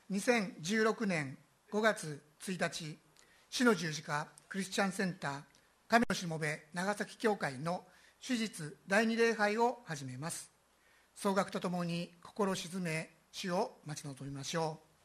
2016年5月1日、死の十字架クリスチャンセンター神のしもべ長崎教会の主日第2礼拝を始めます。総額とともに心を静め、主を待ち望みましょう。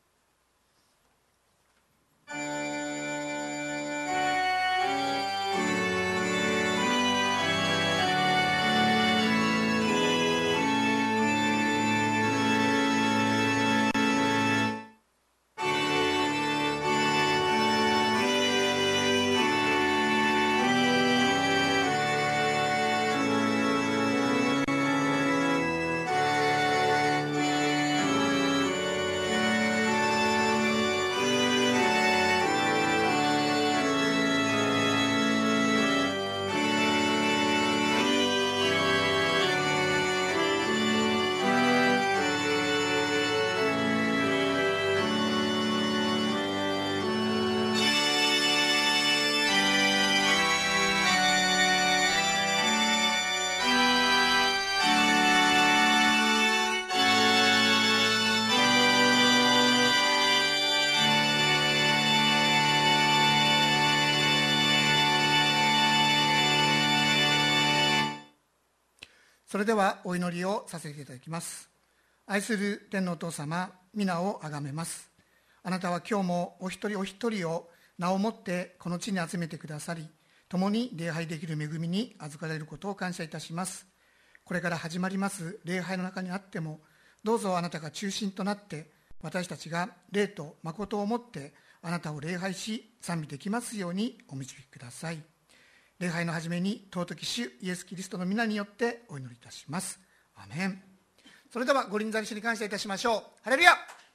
それではお祈りをさせていただきます。愛する天のお父様、皆をあがめます。あなたは今日もお一人お一人を名をもってこの地に集めてくださり、共に礼拝できる恵みに預かれることを感謝いたします。これから始まります礼拝の中にあっても、どうぞあなたが中心となって私たちが霊と誠をもってあなたを礼拝し賛美できますようにお導きください。礼拝の始めに尊き主イエス・キリストの皆によってお祈りいたします。アーメン。それではご臨在の主に感謝いたしましょう。ハレルヤ。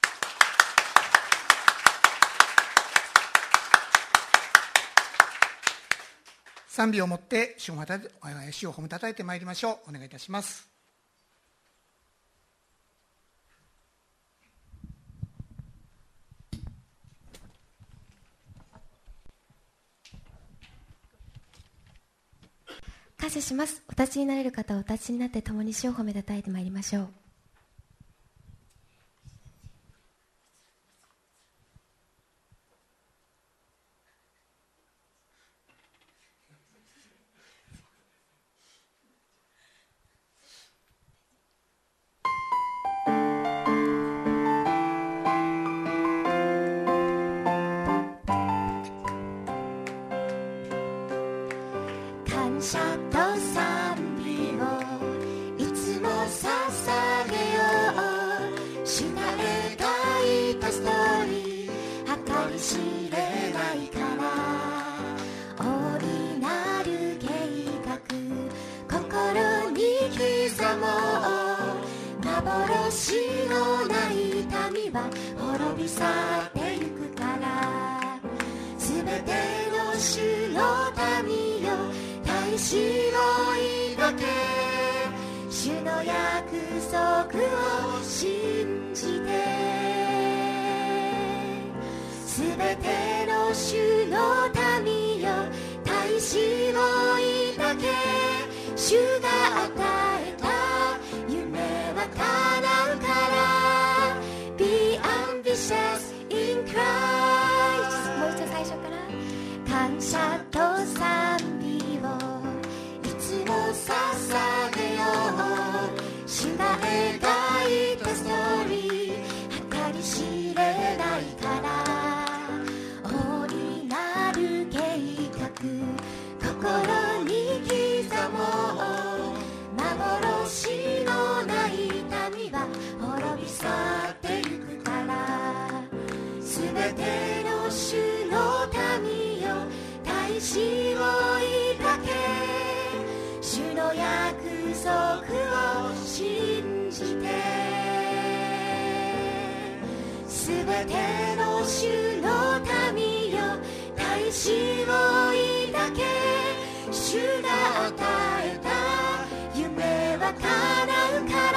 賛美をもって主を褒めたたえてまいりましょう。お願いいたします。 感謝します。お立ちになれる方はお立ちになって共に主を褒めたたえてまいりましょう。感謝と賛美をいつも捧げよう。主が描いたストーリー計り知れないから。大いなる計画心に刻もう。幻のない民は滅び去ってゆくから。すべての主の民よ、大志を抱け。主の約束を信じて。すべての主の民よ、大志を抱け。主が与えた夢は叶うから。 Be ambitious in Christ。 もう一度最初から。感謝と賛美を捧げよう。主が描いたストーリー計り知れないから。大いなる計画心に刻もう。幻のない民は滅び去ってゆくから。すべての主の民よ、大志を抱け。主の約束を信じて。すべての主の民よ、大志を抱け。主が与えた夢は叶うから。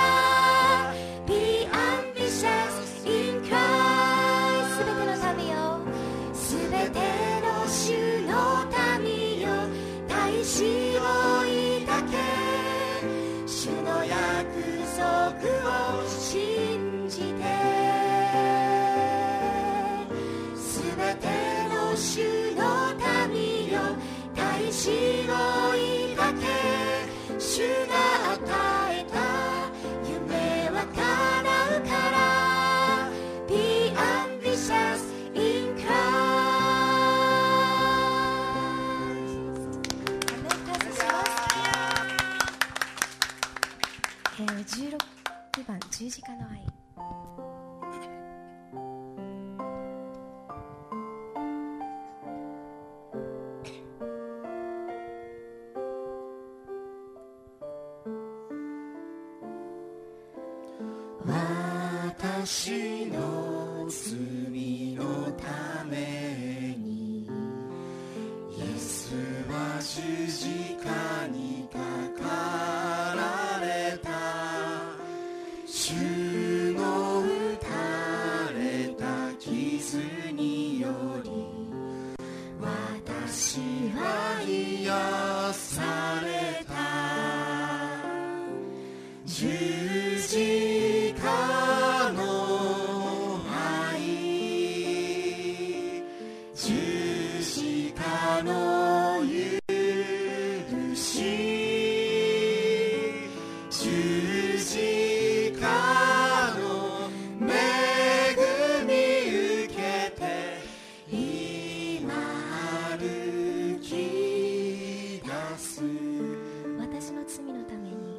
Be ambitious in Christ。 すべての民よ、すべての主の民よ、大志を抱け。主の約束を信じて。 しを抱け、主が与えた夢は叶うから。 Be ambitious in Christ。 感謝します。16番十字架の愛。 私の罪のためにイエスは十字架にかかられた。主の打たれた傷により私は癒された。十字架の愛、十字架の許し、十字架の恵み受けて今歩き出す。 私の罪のために、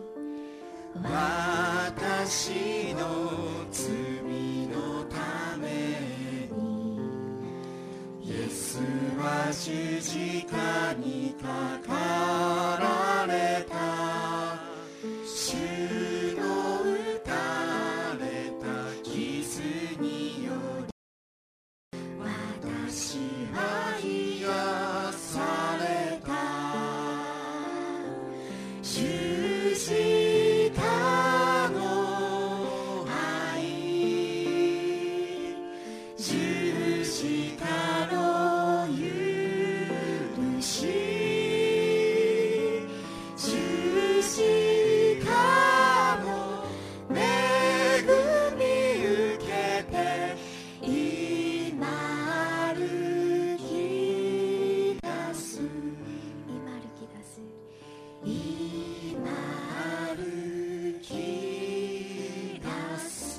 私の罪のためにイエスは十字架にかかられた。主の打たれた傷により私は癒された。十字架の愛、十字架の許し、十字架の恵み受けて今歩き出す。 今歩き出す。 今歩き出す。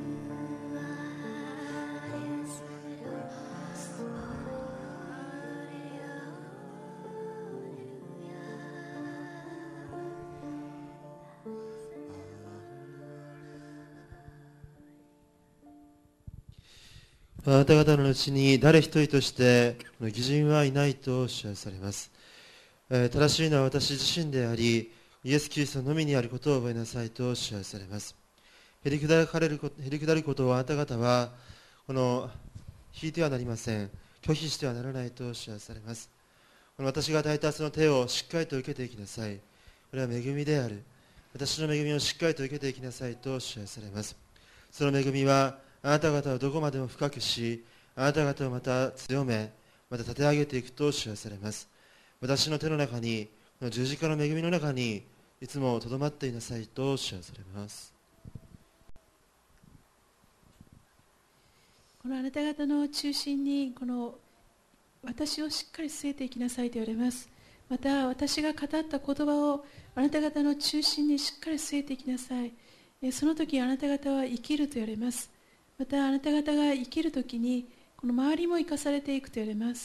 あなた方のうちに誰一人として義人はいないと知らされます。正しいのは私自身であり、イエス・キリストのみにあることを覚えなさいと知らされます。へりくだることをあなた方は引いてはなりません。拒否してはならないと知らされます。私が与えたその手をしっかりと受けていきなさい。これは恵みである。私の恵みをしっかりと受けていきなさいと知らされます。その恵みはあなた方をどこまでも深くし、あなた方をまた強め、また立て上げていくと知らされます。私の手の中に、この十字架の恵みの中にいつもとどまっていなさいと知らされます。 このあなた方の中心にこの私をしっかり据えていきなさいと言われます。また私が語った言葉をあなた方の中心にしっかり据えていきなさい。その時あなた方は生きると言われます。またあなた方が生きる時にこの周りも生かされていくと言われます。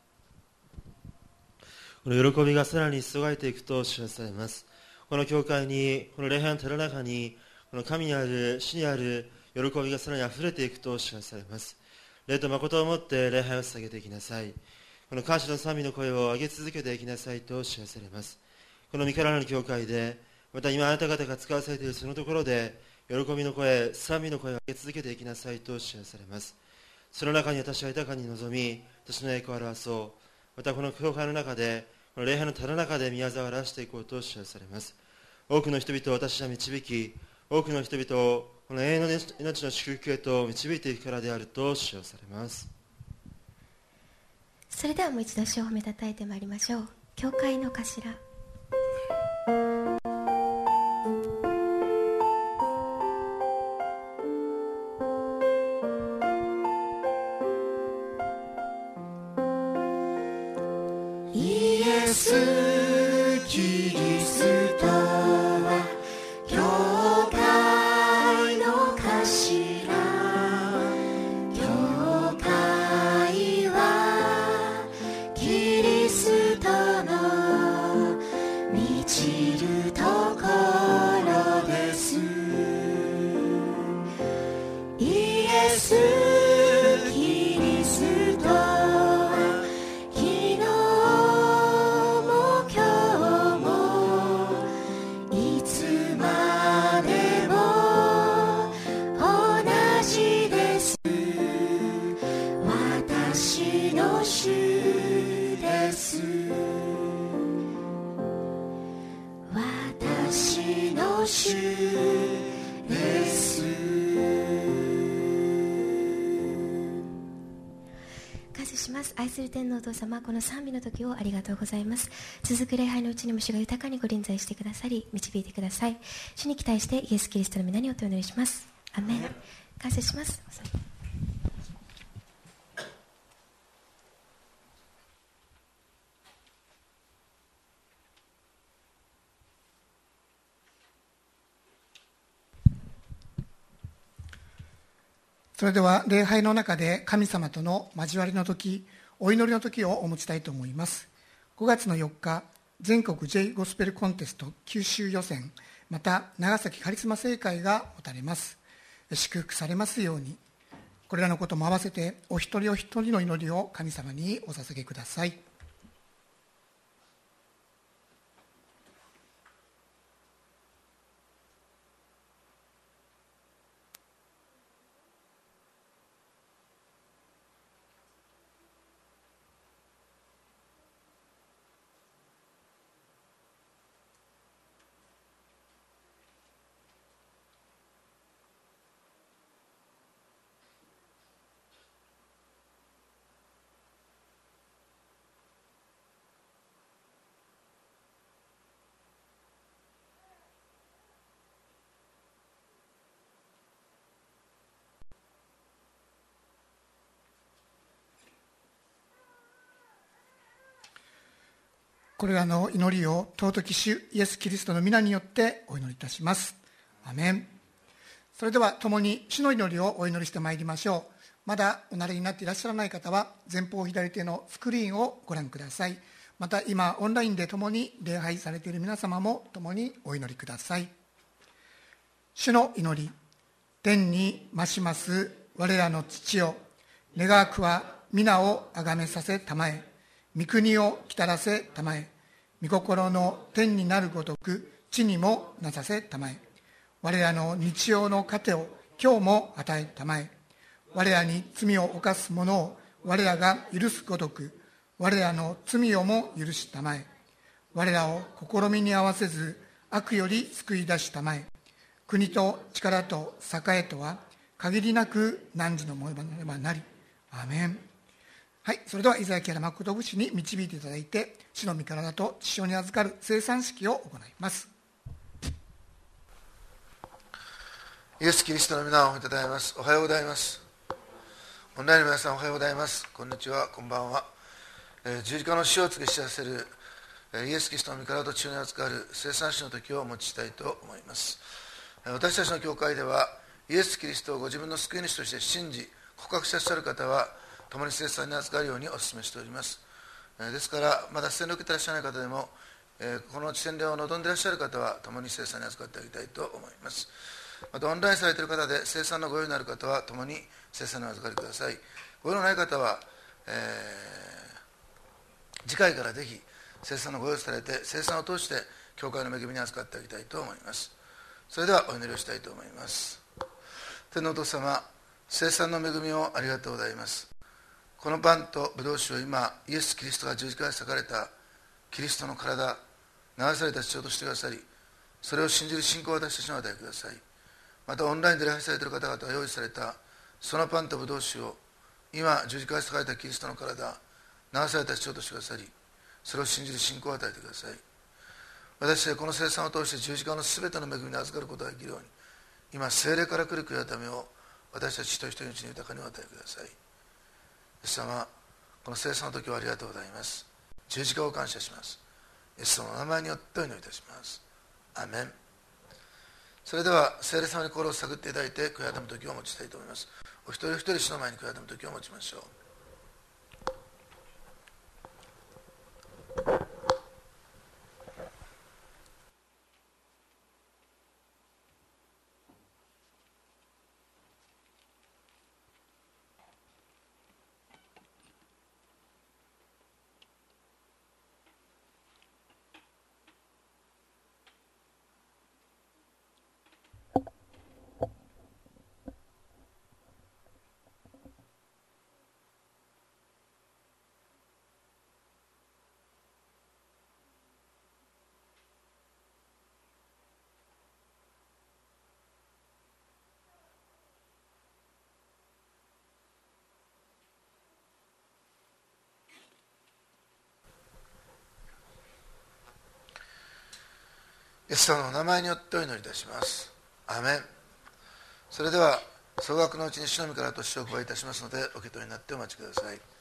この喜びがさらに注がれていくと知らされます。この教会に、この礼拝の寺の中に、この神にある、主にある喜びがさらにあふれていくと知らされます。礼と誠をもって礼拝を捧げていきなさい。この感謝の賛美の声を上げ続けていきなさいと知らされます。この御蔵の教会で、また今あなた方が使わされているそのところで、喜びの声、賛美の声を上げ続けていきなさいと知らされます。その中に私は豊かに臨み、私の栄光を表そう。またこの教会の中で、この礼拝の寺の中で宮沢を表していこうと知らされます。多くの人々を私は導き、多くの人々をこの永遠の命の祝福へと導いていくからであると知らされます。 それではもう一度主を褒めたたえてまいりましょう。教会の頭。 イエスキリストは教会の頭、教会はキリストの満ちるところです。イエスキリストは昨日も今日もいつまでも同じです。私の主です。私の主です。 感謝します。愛する天のお父様、この賛美の時をありがとうございます。続く礼拝のうちにも主が豊かにご臨在してくださり、導いてください。主に期待してイエス・キリストの皆によってお祈りします。アーメン。感謝します。 それでは礼拝の中で神様との交わりの時、お祈りの時をお持ちたいと思います。5月の4日、全国 J ゴスペルコンテスト九州予選、また長崎カリスマ聖会が持たれます。祝福されますように。これらのことも合わせてお一人お一人の祈りを神様にお捧げください。これらの祈りを尊き主イエス・キリストの皆によってお祈りいたします。アメン。それでは共に主の祈りをお祈りしてまいりましょう。まだお慣れになっていらっしゃらない方は前方左手のスクリーンをご覧ください。また今オンラインで共に礼拝されている皆様も共にお祈りください。主の祈り。天に増します我らの父よ、願わくは皆をあがめさせたまえ、御国を来たらせたまえ、御心の天になるごとく地にもなさせたまえ、我らの日曜の糧を今日も与えたまえ、我らに罪を犯す者を我らが許すごとく我らの罪をも許したまえ、我らを試みに合わせず悪より救い出したまえ、国と力と栄とは限りなく汝のものではなり。アーメン。はい、それではイザヤキヤ誠節に導いていただいて、主の御体と血潮に預かる聖餐式を行います。 イエス・キリストの皆をおめでとうございます。おはようございます。オンラインの皆さん、おはようございます。こんにちは、こんばんは。十字架の死を告げ知らせるイエス・キリストの御体と血潮に預かる聖餐式の時をお持ちしたいと思います。私たちの教会ではイエス・キリストをご自分の救い主として信じ告白していらっしゃる方は共に聖餐に預かるようにお勧めしております。ですからまだ洗礼を受けていらっしゃらない方でもこの洗礼を望んでいらっしゃる方は共に聖餐に預かってあげたいと思います。またオンラインされている方で聖餐のご用意のある方は共に聖餐にお預かりください。ご用のない方は、次回からぜひ聖餐のご用意されて聖餐を通して教会の恵みに預かってあげたいと思います。それではお祈りをしたいと思います。天のお父様、聖餐の恵みをありがとうございます。このパンとブドウ酒を今イエス・キリストが十字架に裂かれたキリストの体、流された血をとしてくださり、それを信じる信仰を私たちに与えてください。またオンラインで礼拝されている方々が用意されたそのパンとブドウ酒を今十字架に裂かれたキリストの体、流された血をとしてくださり、それを信じる信仰を与えてください。私たちはこの聖餐を通して十字架のすべての恵みに預かることができるように、今聖霊から来る悔い改めを私たち一人一人のうちに豊かにお与えください。イエス様、この聖餐の時はありがとうございます。 十字架を感謝します。イエスの名前によってお祈りいたします。アーメン。それでは聖霊様に心を探っていただいて悔い改む時をお持ちしたいと思います。お一人一人主の前に悔い改む時を持ちましょう。イエス様のお名前によってお祈りいたします。アーメン。それでは総額のうちに主の御からとしてお配りいたしますので、お受け取りになってお待ちください。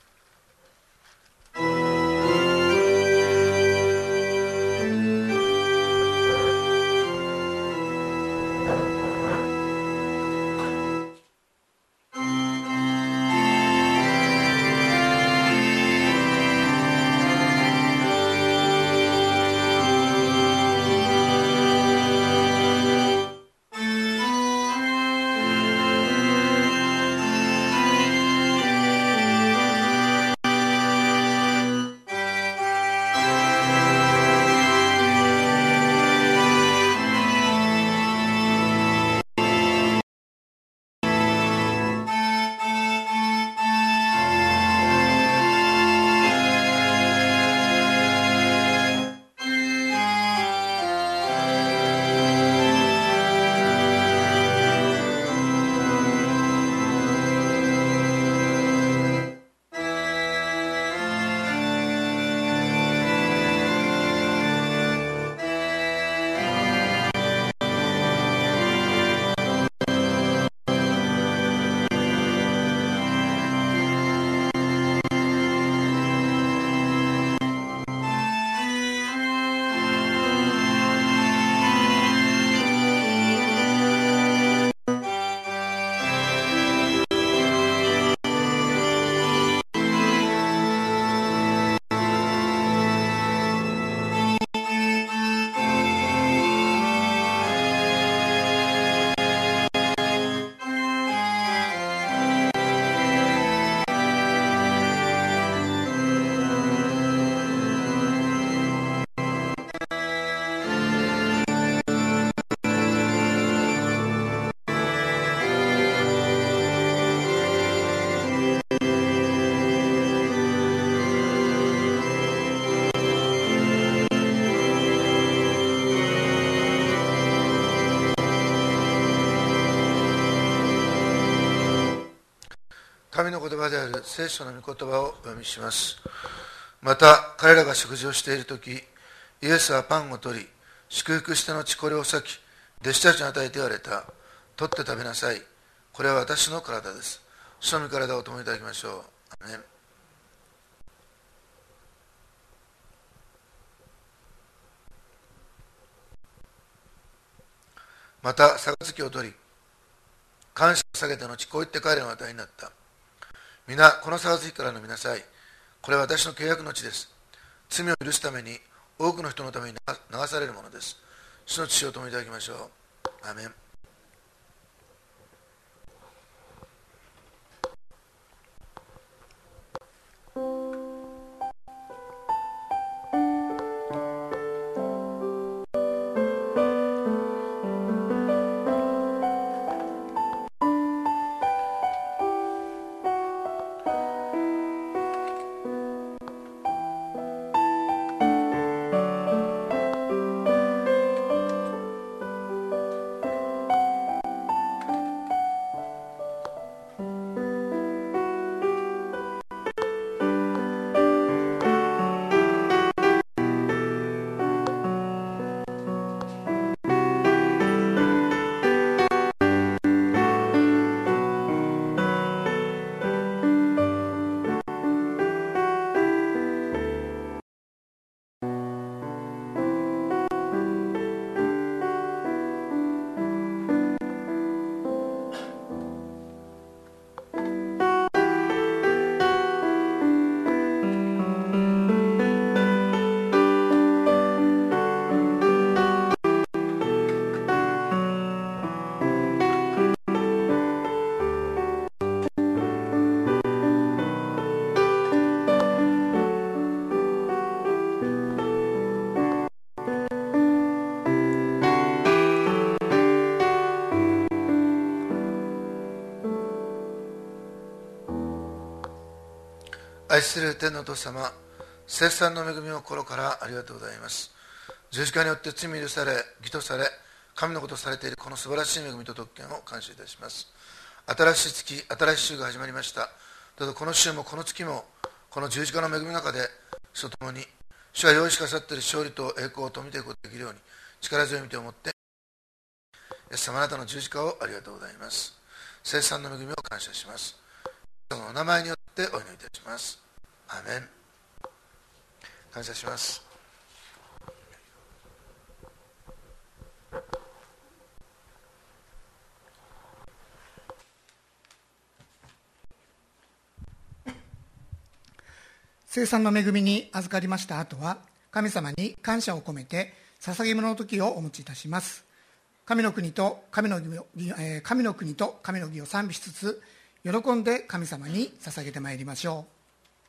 神の言葉である聖書の御言葉をお読みします。また彼らが食事をしているとき、イエスはパンを取り、祝福してのちこれを裂き、弟子たちに与えて言われた。取って食べなさい。これは私の体です。主の御体を共にいただきましょう。アーメン。また杯を取り、感謝を下げた後、こう言って彼らの与えになった。皆この杯から飲みなさい。これは私の契約の地です。罪を許すために多くの人のために流されるものです。主の血を共にいただきましょう。アーメン。 愛する天のお父様、聖餐の恵みを心からありがとうございます。十字架によって罪許され、義とされ、神のことされているこの素晴らしい恵みと特権を感謝いたします。新しい月、新しい週が始まりました。どうぞこの週もこの月も、この十字架の恵みの中で、主と共に、主が用意しくださっている勝利と栄光を富みていくことができるように、力強い御手を持って、イエス様あなたの十字架をありがとうございます。聖餐の恵みを感謝します。そのお名前によってお祈りいたします。アーメン。感謝します。 聖餐の恵みに預かりました後は、神様に感謝を込めて捧げ物の時をお持ちいたします。神の国と神の義を賛美しつつ、喜んで神様に捧げてまいりましょう。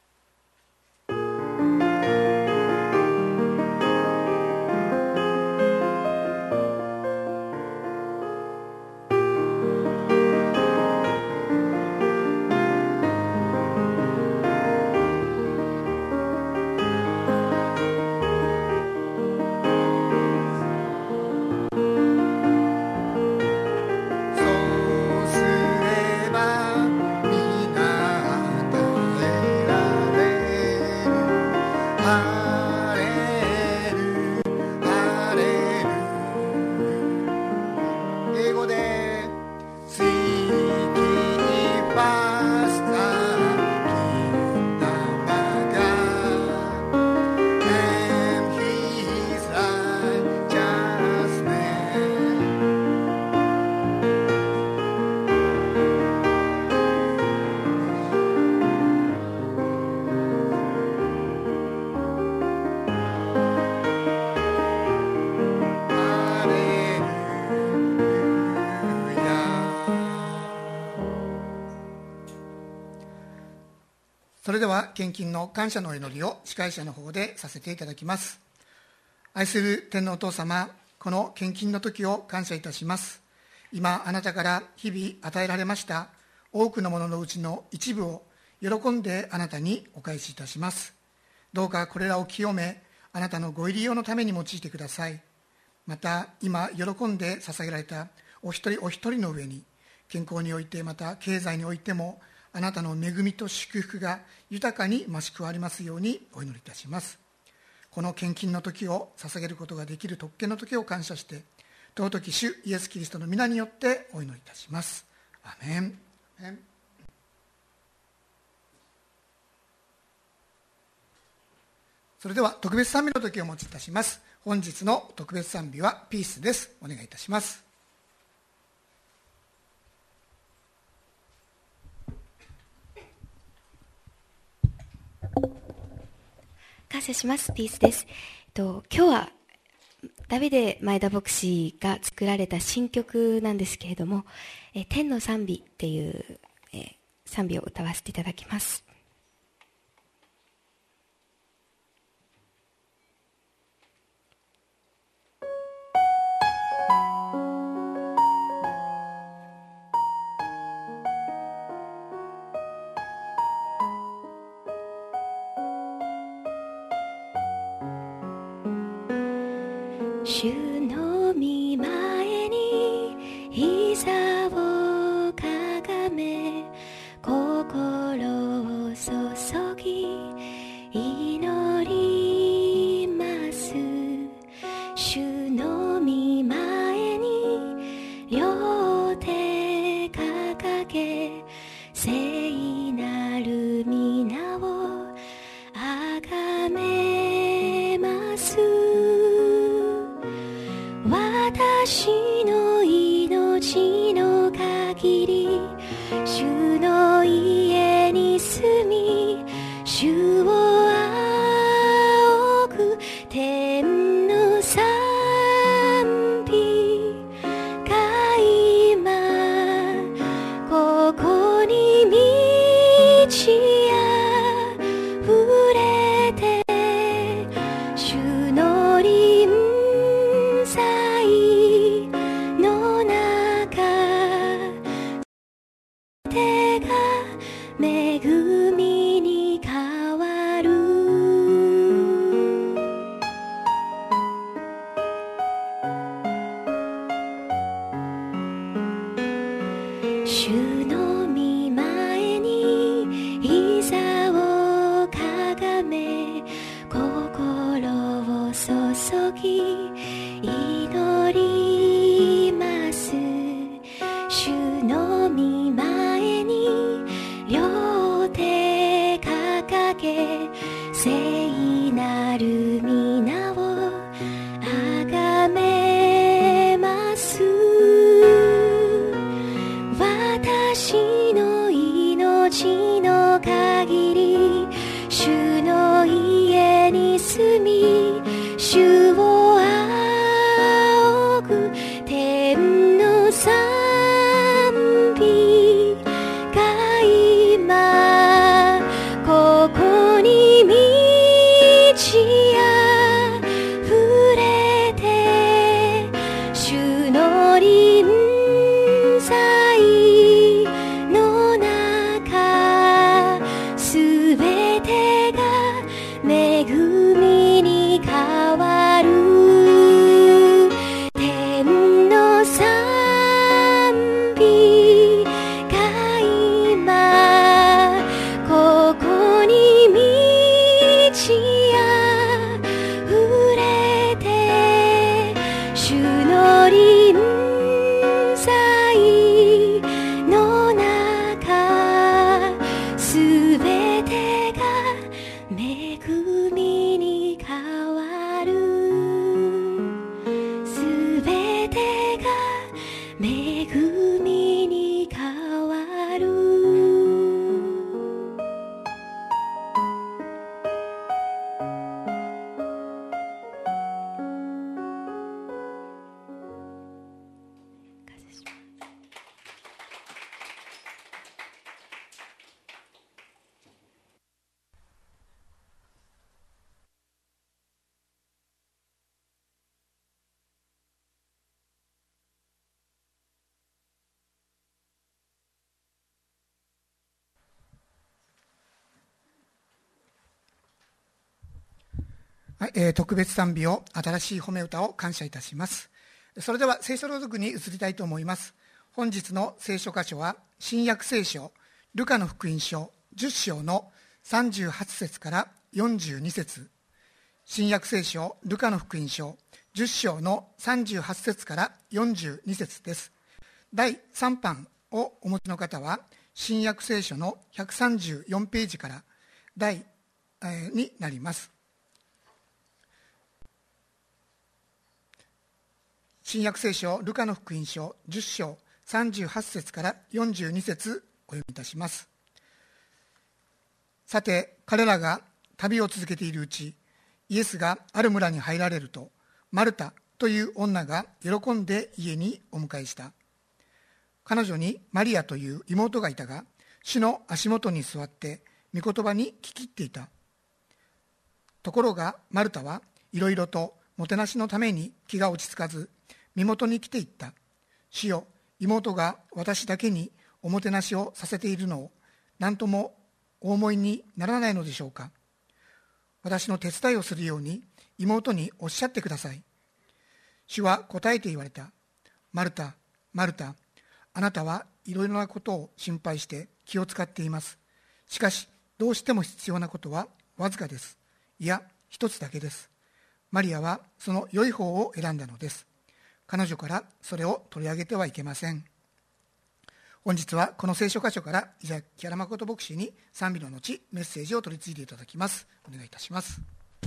それでは献金の感謝のお祈りを司会者の方でさせていただきます。愛する天のお父様、この献金の時を感謝いたします。今あなたから日々与えられました多くのもののうちの一部を喜んであなたにお返しいたします。どうかこれらを清め、あなたのご入り用のために用いてください。また今喜んで捧げられたお一人お一人の上に、健康においてまた経済においてもあなたの恵みと祝福が豊かに増し加わりますようにお祈りいたします。この献金の時を捧げることができる特権の時を感謝して、尊き主イエス・キリストの皆によってお祈りいたします。アメン。それでは特別賛美の時をお持ちいたします。本日の特別賛美はピースです。お願いいたします。 感謝します。ピースです。今日はダビデ前田牧師が作られた新曲なんですけれども、天の賛美っていう、賛美を歌わせていただきます。主の御前に膝をかがめ、心を注ぎ祈ります。主の御前に両手掲げ、聖なる皆をあがめます。 聖なる皆をあがめます。私の命の限り主の家に住み、主を仰ぐ天の賛美が今ここに満ち溢れて、主の臨在の中、すべてが恵みに変わる。天の賛美が今ここに満ち溢れて、主の臨在の中、すべてが恵みに変わる。すべてが恵みに変わる。 はい、特別賛美を新しい褒め歌を感謝いたします。それでは聖書朗読に移りたいと思います。本日の聖書箇所は新約聖書ルカの福音書10章の38節から42節、新約聖書ルカの福音書10章の38節から42節です。第3版をお持ちの方は新約聖書の134ページから第になります。新約聖書ルカの福音書10章38節から42節お読みいたします。さて彼らが旅を続けているうち、イエスがある村に入られると、マルタという女が喜んで家にお迎えした。彼女にマリアという妹がいたが、主の足元に座って御言葉に聞き入っていた。ところがマルタはいろいろともてなしのために気が落ち着かず、身元に来ていった。主よ、妹が私だけにおもてなしをさせているのを何ともお思いにならないのでしょうか。私の手伝いをするように妹におっしゃってください。主は答えて言われた。マルタ、マルタ、あなたはいろいろなことを心配して気を使っています。しかしどうしても必要なことはわずかです。いや、一つだけです。マリアはその良い方を選んだのです。彼女からそれを取り上げてはいけません。本日はこの聖書箇所から伊沢木原誠牧師に賛美の後メッセージを取り次いでいただきます。お願いいたします。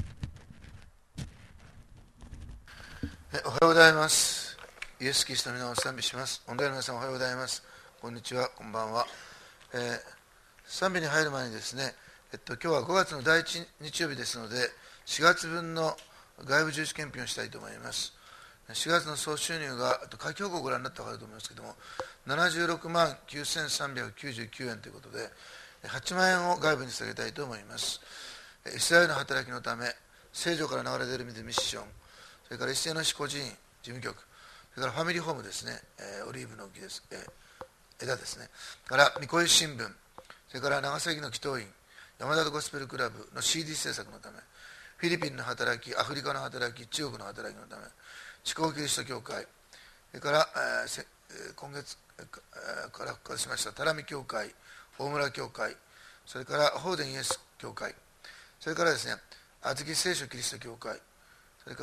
おはようございます。イエス・キリストの皆を賛美します。御礼の皆さんおはようございます。こんにちは、こんばんは。賛美に入る前にですね、今日は5月の第1日曜日ですので、4月分の外部重視検品をしたいと思います。4月の総収入が、会計報告をご覧になったら分かると思いますけれども、76万9399円ということで、8万円を外部に下げたいと思います。イスラエルの働きのため、聖女から流れ出る水ミッション、それから一斉の市個人事務局、それからファミリーホームですね、オリーブの木です、枝ですね、から三越新聞、それから長崎の祈祷院、山田ゴスペルクラブの CD 制作のため、フィリピンの働き、アフリカの働き、中国の働きのため、地高キリスト教会、それから、今月から復活しました只見教会、大村教会、それから法殿イエス教会、それからですね、厚木聖書キリスト教会、それから、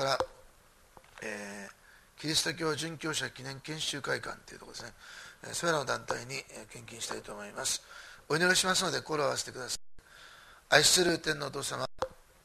キリスト教殉教者記念研修会館というところですね、それらの団体に献金したいと思います。お祈りしますので心を合わせてください。愛する天のお父様、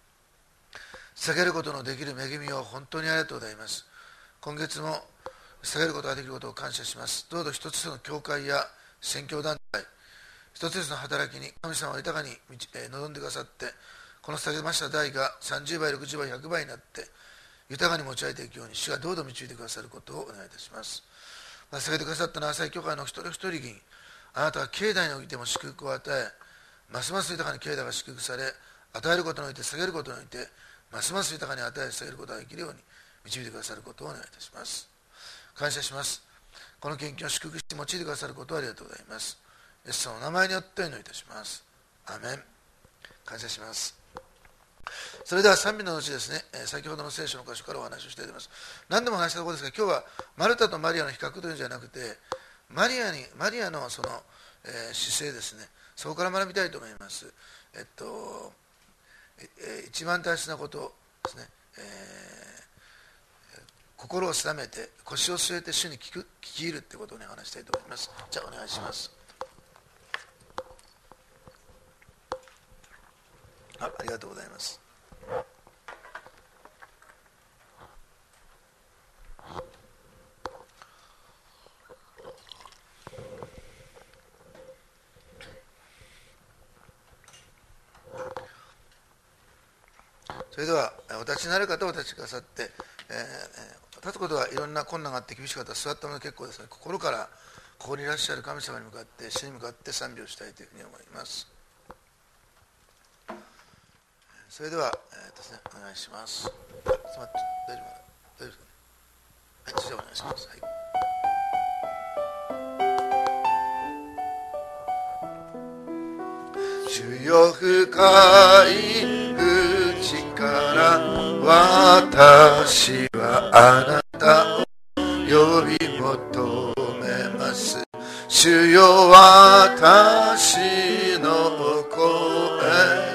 下げることのできる恵みを本当にありがとうございます。今月も下げることができることを感謝します。どうぞ一つの教会や宣教団体、一つの働きに神様を豊かに望んでくださって、この下げました代が30倍、60倍、100倍になって豊かに持ち上げていくように主がどうぞ導いてくださることをお願いいたします。下げてくださったのは朝日教会の一人一人に、あなたは境内においても祝福を与え、ますます豊かに境内が祝福され、与えることにおいて下げることにおいてますます豊かに与え下げることができるように導いてくださることをお願いいたします。感謝します。この献金を祝福して用いてくださることをありがとうございます。イエス様の名前によってお祈りいたします。アーメン。感謝します。それでは賛美の後ですね、先ほどの聖書の箇所からお話をしています。何度も話したところですが、今日はマルタとマリアの比較というんじゃなくて、マリアのその、姿勢ですね、そこから学びたいと思います。一番大切なことですね、心を定めて腰を据えて主に聞き入るということを、話したいと思います。じゃあお願いします。ありがとうございます。それではお立ちになる方はお立ちくださって、立つことはいろんな困難があって厳しかったら座ったので結構ですね、心からここにいらっしゃる神様に向かって主に向かって賛美をしたいというふうに思います。それでは、ですね、お願いします。大丈夫ですか。はい、それではお願いします。はい、主よ深い内から私はあなたを呼び求めます。主よ私の声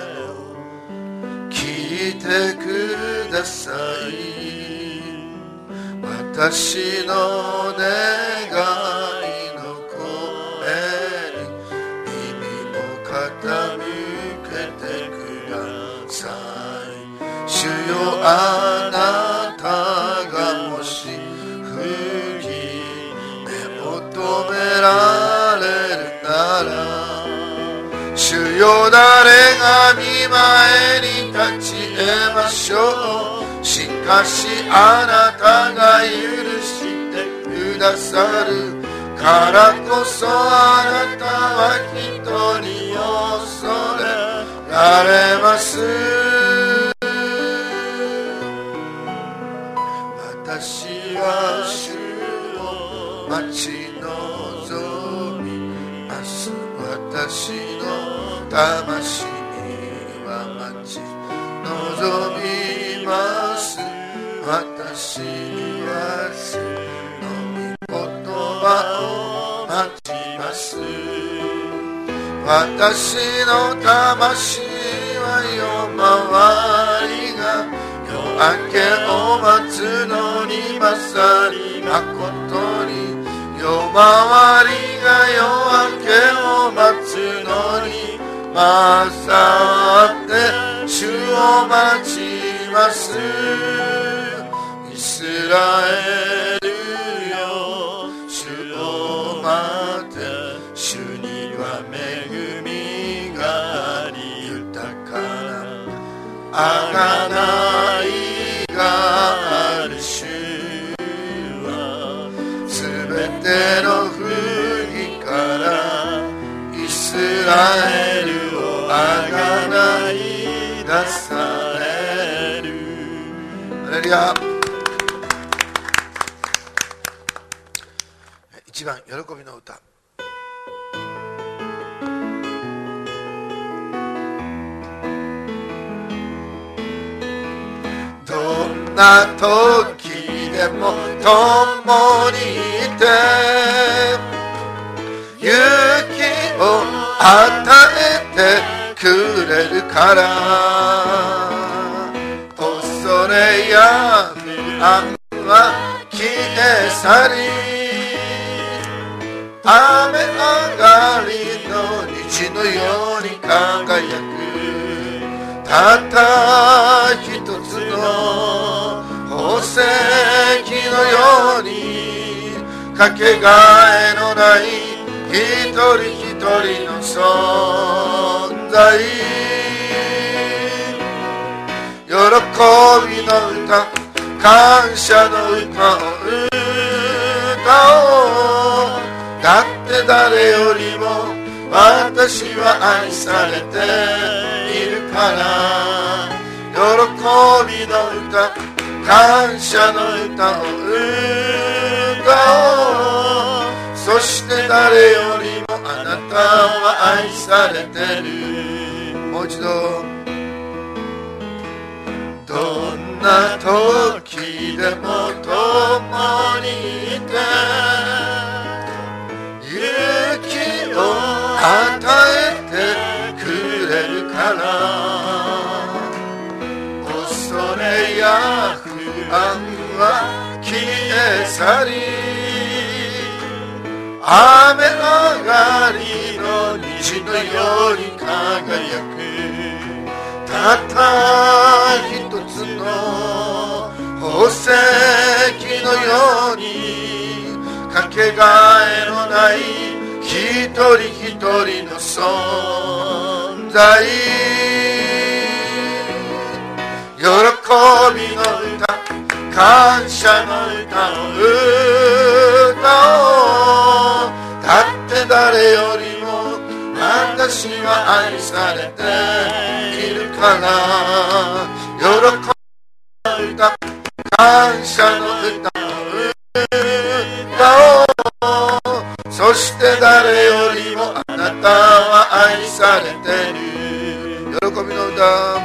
聞いてください。私の願いの声に耳を傾けてください。主よあなたがもし不義で求められるなら、主よ誰が御前に立ち得ましょう。しかしあなたが許してくださるからこそ、あなたは人に恐れられます。私は主を待ち望みます。私の魂は待ち望みます。私は主の御言葉を待ちます。私の魂は夜回りが夜明けを待つのに勝り誠に、夜回りが夜明けを待つのに勝って主を待ちます。イスラエルよ主を待て、主には恵みがあり豊かな贖いがある。主はすべての不義からイスラエルを贖い出される。ハレルヤ。1番喜びの歌。どんな時でも共にいて勇気を与えてくれるから、恐れや不安は消え去り、雨上がりの虹のように輝く、たった一つの宝石のようにかけがえのない一人一人の存在、喜びの歌、感謝の歌を歌おう。だって誰よりも私は愛されているから、喜びの歌、感謝の歌を歌おう。そして誰よりもあなたは愛されてる。もう一度。どんな時でも共にいて勇気を与えてくれるから、恐れや不安は消え去り、雨上がりの虹のように輝く。たった一つの宝石のようにかけがえのない一人一人の存在、喜びの歌、感謝の歌を歌おう。だって誰よりも私は愛されているから、喜びの歌、感謝の歌を歌おう。そして誰よりもあなたは愛されている。喜びの歌、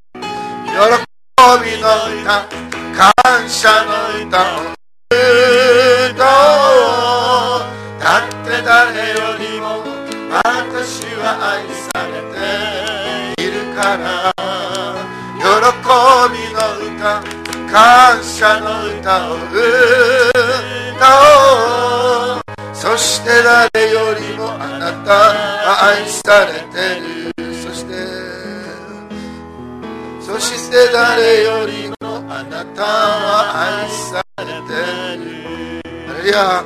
喜びの歌、感謝の歌を歌おう。だって誰よりも私は愛されているから、喜びの歌、感謝の歌を歌おう。そして誰よりもあなたは愛されている。そして誰よりもあなたは愛されている。ハレルヤ。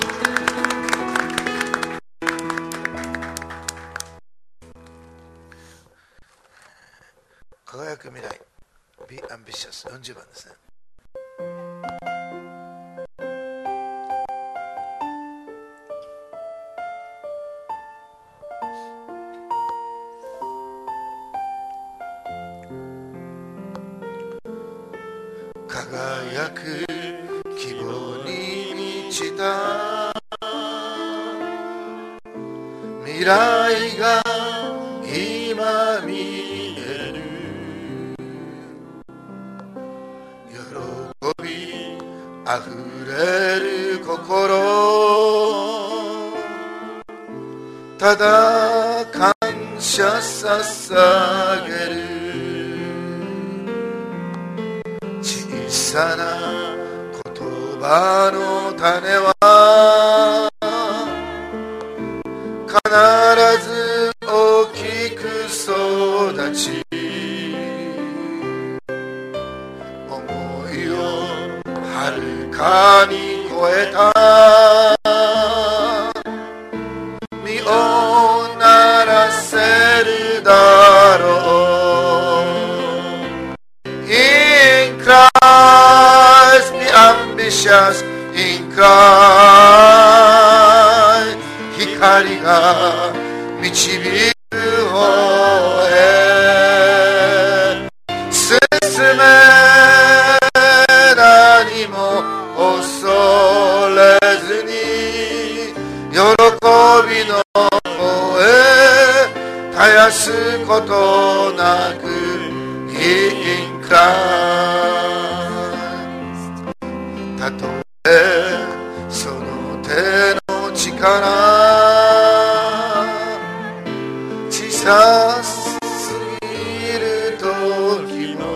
輝く未来 Be Ambitious 40番ですね。輝く希望に満ちた未来が今見える。喜びあふれる心、ただ感謝捧げる。小さな言葉の種は必ず大きく育ち、思いをはるかに超えた実をならせるだろう。In Christ be ambitious, in Christ 光が導く方へ進め、何も恐れずに喜びの方へ絶やすことなく In Christ たとえその手の力小さすぎる時も、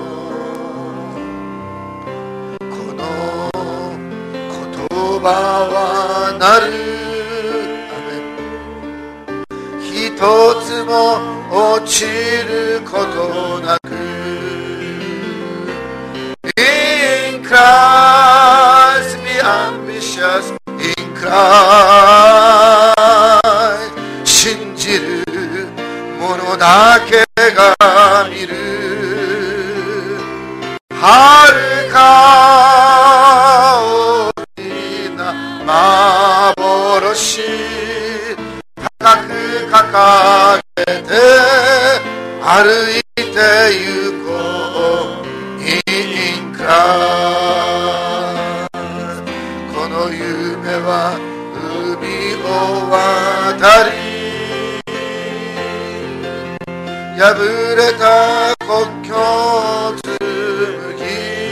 この言葉はなる。一つも落ちることなく In Christ be ambitious in Christ 信じる者だけが見るはるか大きな幻高く掲げて歩いて行こう In Christ この夢は海を渡り破れた国境紡ぎ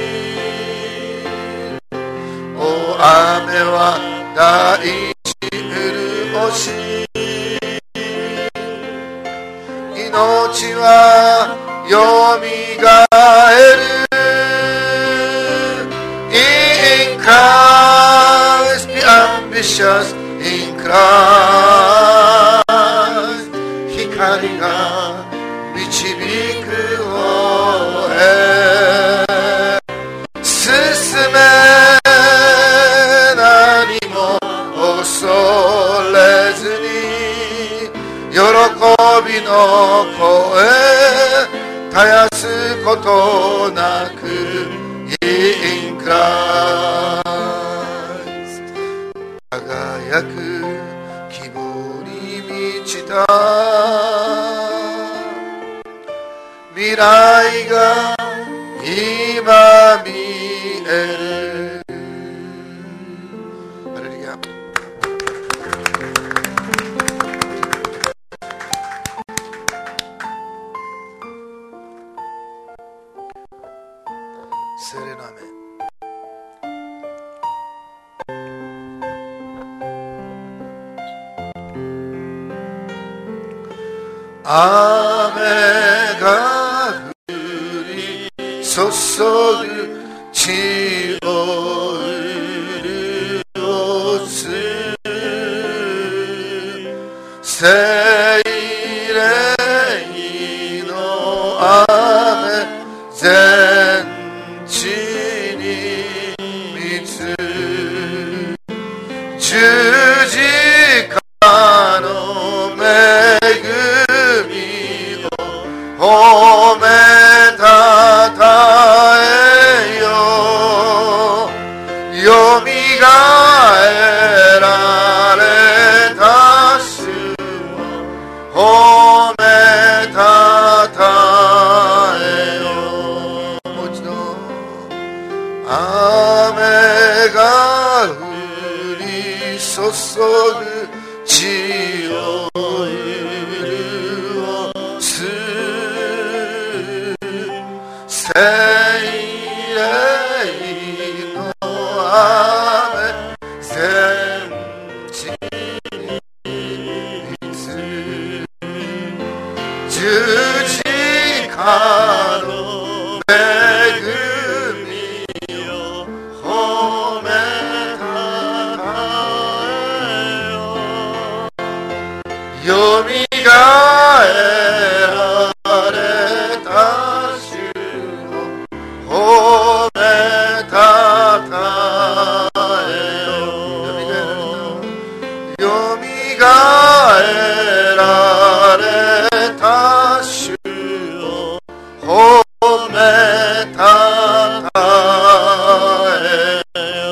大雨は大地潤し命はよみがえる In Christ be ambitious in Christ 光が導く方へ進め何も恐れずに喜びの声絶やすことなく In Christ 輝く希望に満ちた未来が今見えるハレルヤ聖霊の雨雨が降り注ぐ地を潤す聖霊の雨全地に満つ十字架の恵み褒めたたえよよみがえられた主を褒めたたえよもう一度雨が降り注ぐ地を聖霊の雨全地に満つ十字架の恵みを褒めたたえよよみがえられた褒めたたえよよみがえられた主を褒めたたえよ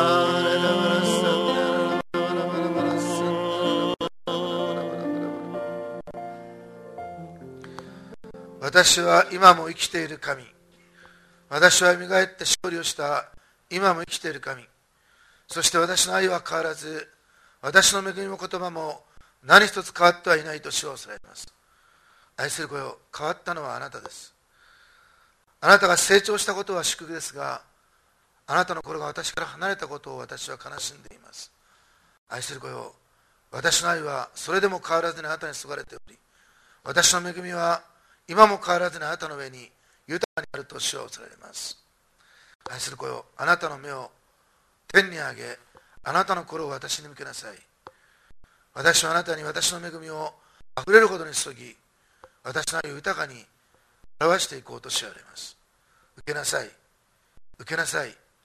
私は今も生きている神私は蘇って勝利をした今も生きている神そして私の愛は変わらず私の恵みも言葉も何一つ変わってはいないと主はおっしゃいます。愛する子よ変わったのはあなたです。あなたが成長したことは祝福ですがあなたの心が私から離れたことを私は悲しんでいます。愛する子よ私の愛はそれでも変わらずにあなたに注がれており私の恵みは今も変わらずにあなたの上に豊かになると主はおっしゃられます。愛する子よあなたの目を天に上げあなたの心を私に向けなさい。私はあなたに私の恵みをあふれるほどに注ぎ私の愛を豊かに表していこうとしられます。受けなさい受けなさい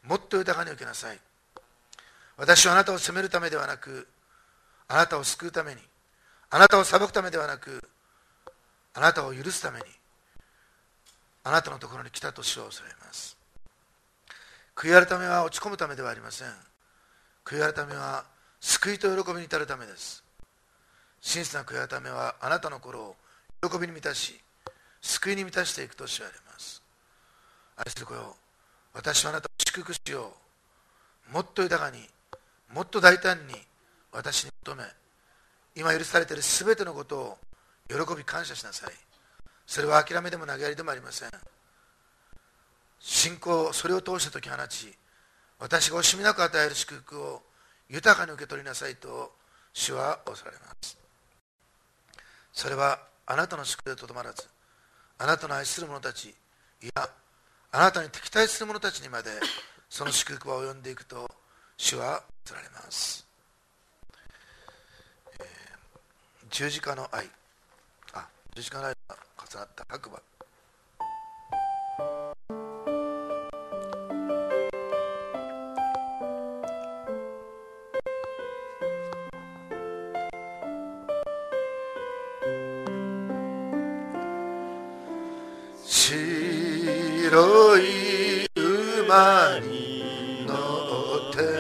もっと豊かに受けなさい。私はあなたを責めるためではなく、あなたを救うために、あなたを裁くためではなく、あなたを許すために、あなたのところに来たと主はおっしゃいます。悔い改めは落ち込むためではありません。悔い改めは救いと喜びに至るためです。真実な悔い改めはあなたの心を喜びに満たし、救いに満たしていくと主は言われます。愛する子よ、私はあなたを祝福しよう。もっと豊かに、もっと大胆に私に求め、今許されているすべてのことを喜び感謝しなさい。それは諦めでも投げやりでもありません。信仰、それを通して解き放ち、私が惜しみなく与える祝福を豊かに受け取りなさいと主はおっしゃられます。それはあなたの祝福でとどまらず、あなたの愛する者たち、いやあなたに敵対する者たちにまでその祝福は及んでいくと主はおっしゃられます。十字架の愛、十字架の愛が重なった白馬。白い馬に乗って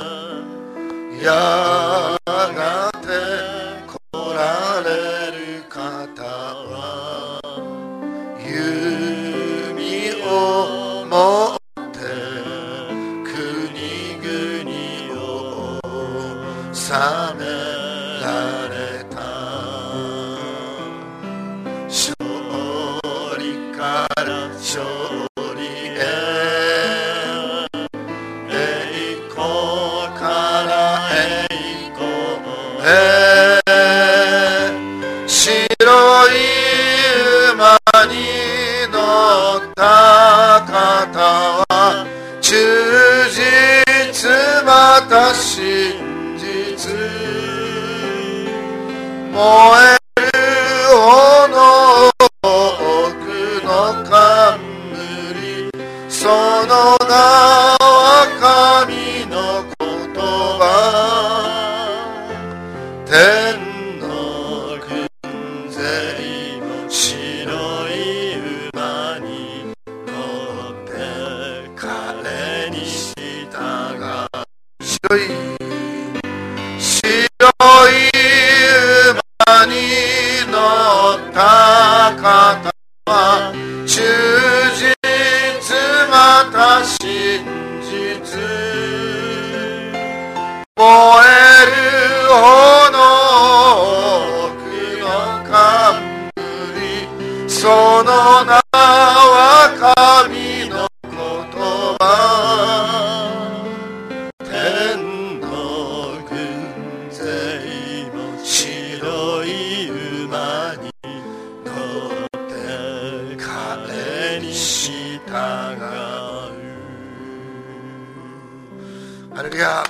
やがて来られる方は弓を持って国々を治められた。勝利から勝利へ、栄光から栄光へ、白い馬に乗った方は忠実また真実、燃える炎奥の冠、その名は神の言葉。天の軍勢も白い馬に乗って彼に従う。白い馬に乗った方は忠実また真実、燃える炎奥の冠、その名は神の言葉。天の軍勢も白い馬に乗って彼に従う。ハレルヤ。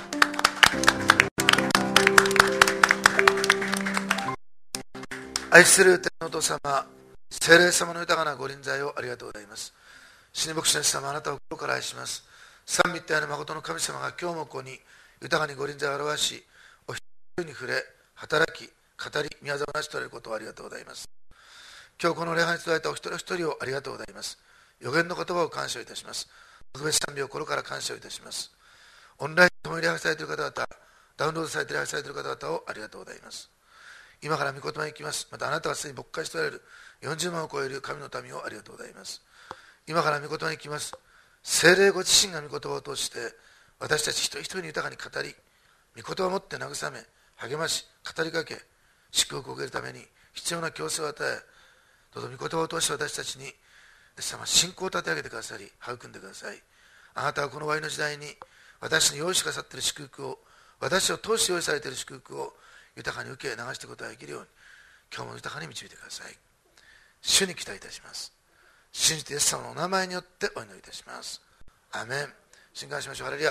愛する天のお父様、聖霊様の豊かなご臨在をありがとうございます。死に牧師のイエス様、あなたを心から愛します。三位一体の誠の神様が今日もここに豊かにご臨在を表し、お一人に触れ、働き、語り、宮沢を成し遂げることをありがとうございます。今日この礼拝に伝えたお一人お一人をありがとうございます。予言の言葉を感謝いたします。特別賛美を心から感謝いたします。オンラインで共に礼拝されている方々、ダウンロードされて礼拝されている方々をありがとうございます。今から御言葉に行きます。またあなたはすでに牧会しておられる40万を超える神の民をありがとうございます。今から御言葉に行きます。聖霊ご自身が御言葉を通して私たち一人一人に豊かに語り、御言葉を持って慰め、励まし、語りかけ、祝福を受けるために必要な強制を与え、どうぞ御言葉を通して私たちに様信仰を立て上げてくださり、育んでください。あなたはこの終わりの時代に私に用意してくださっている祝福を、私を通して用意されている祝福を豊かに受け流していくことができるように、今日も豊かに導いてください。主に期待いたします。信じてイエス様のお名前によってお祈りいたします。アーメン。信感しましょう。ハレルヤ。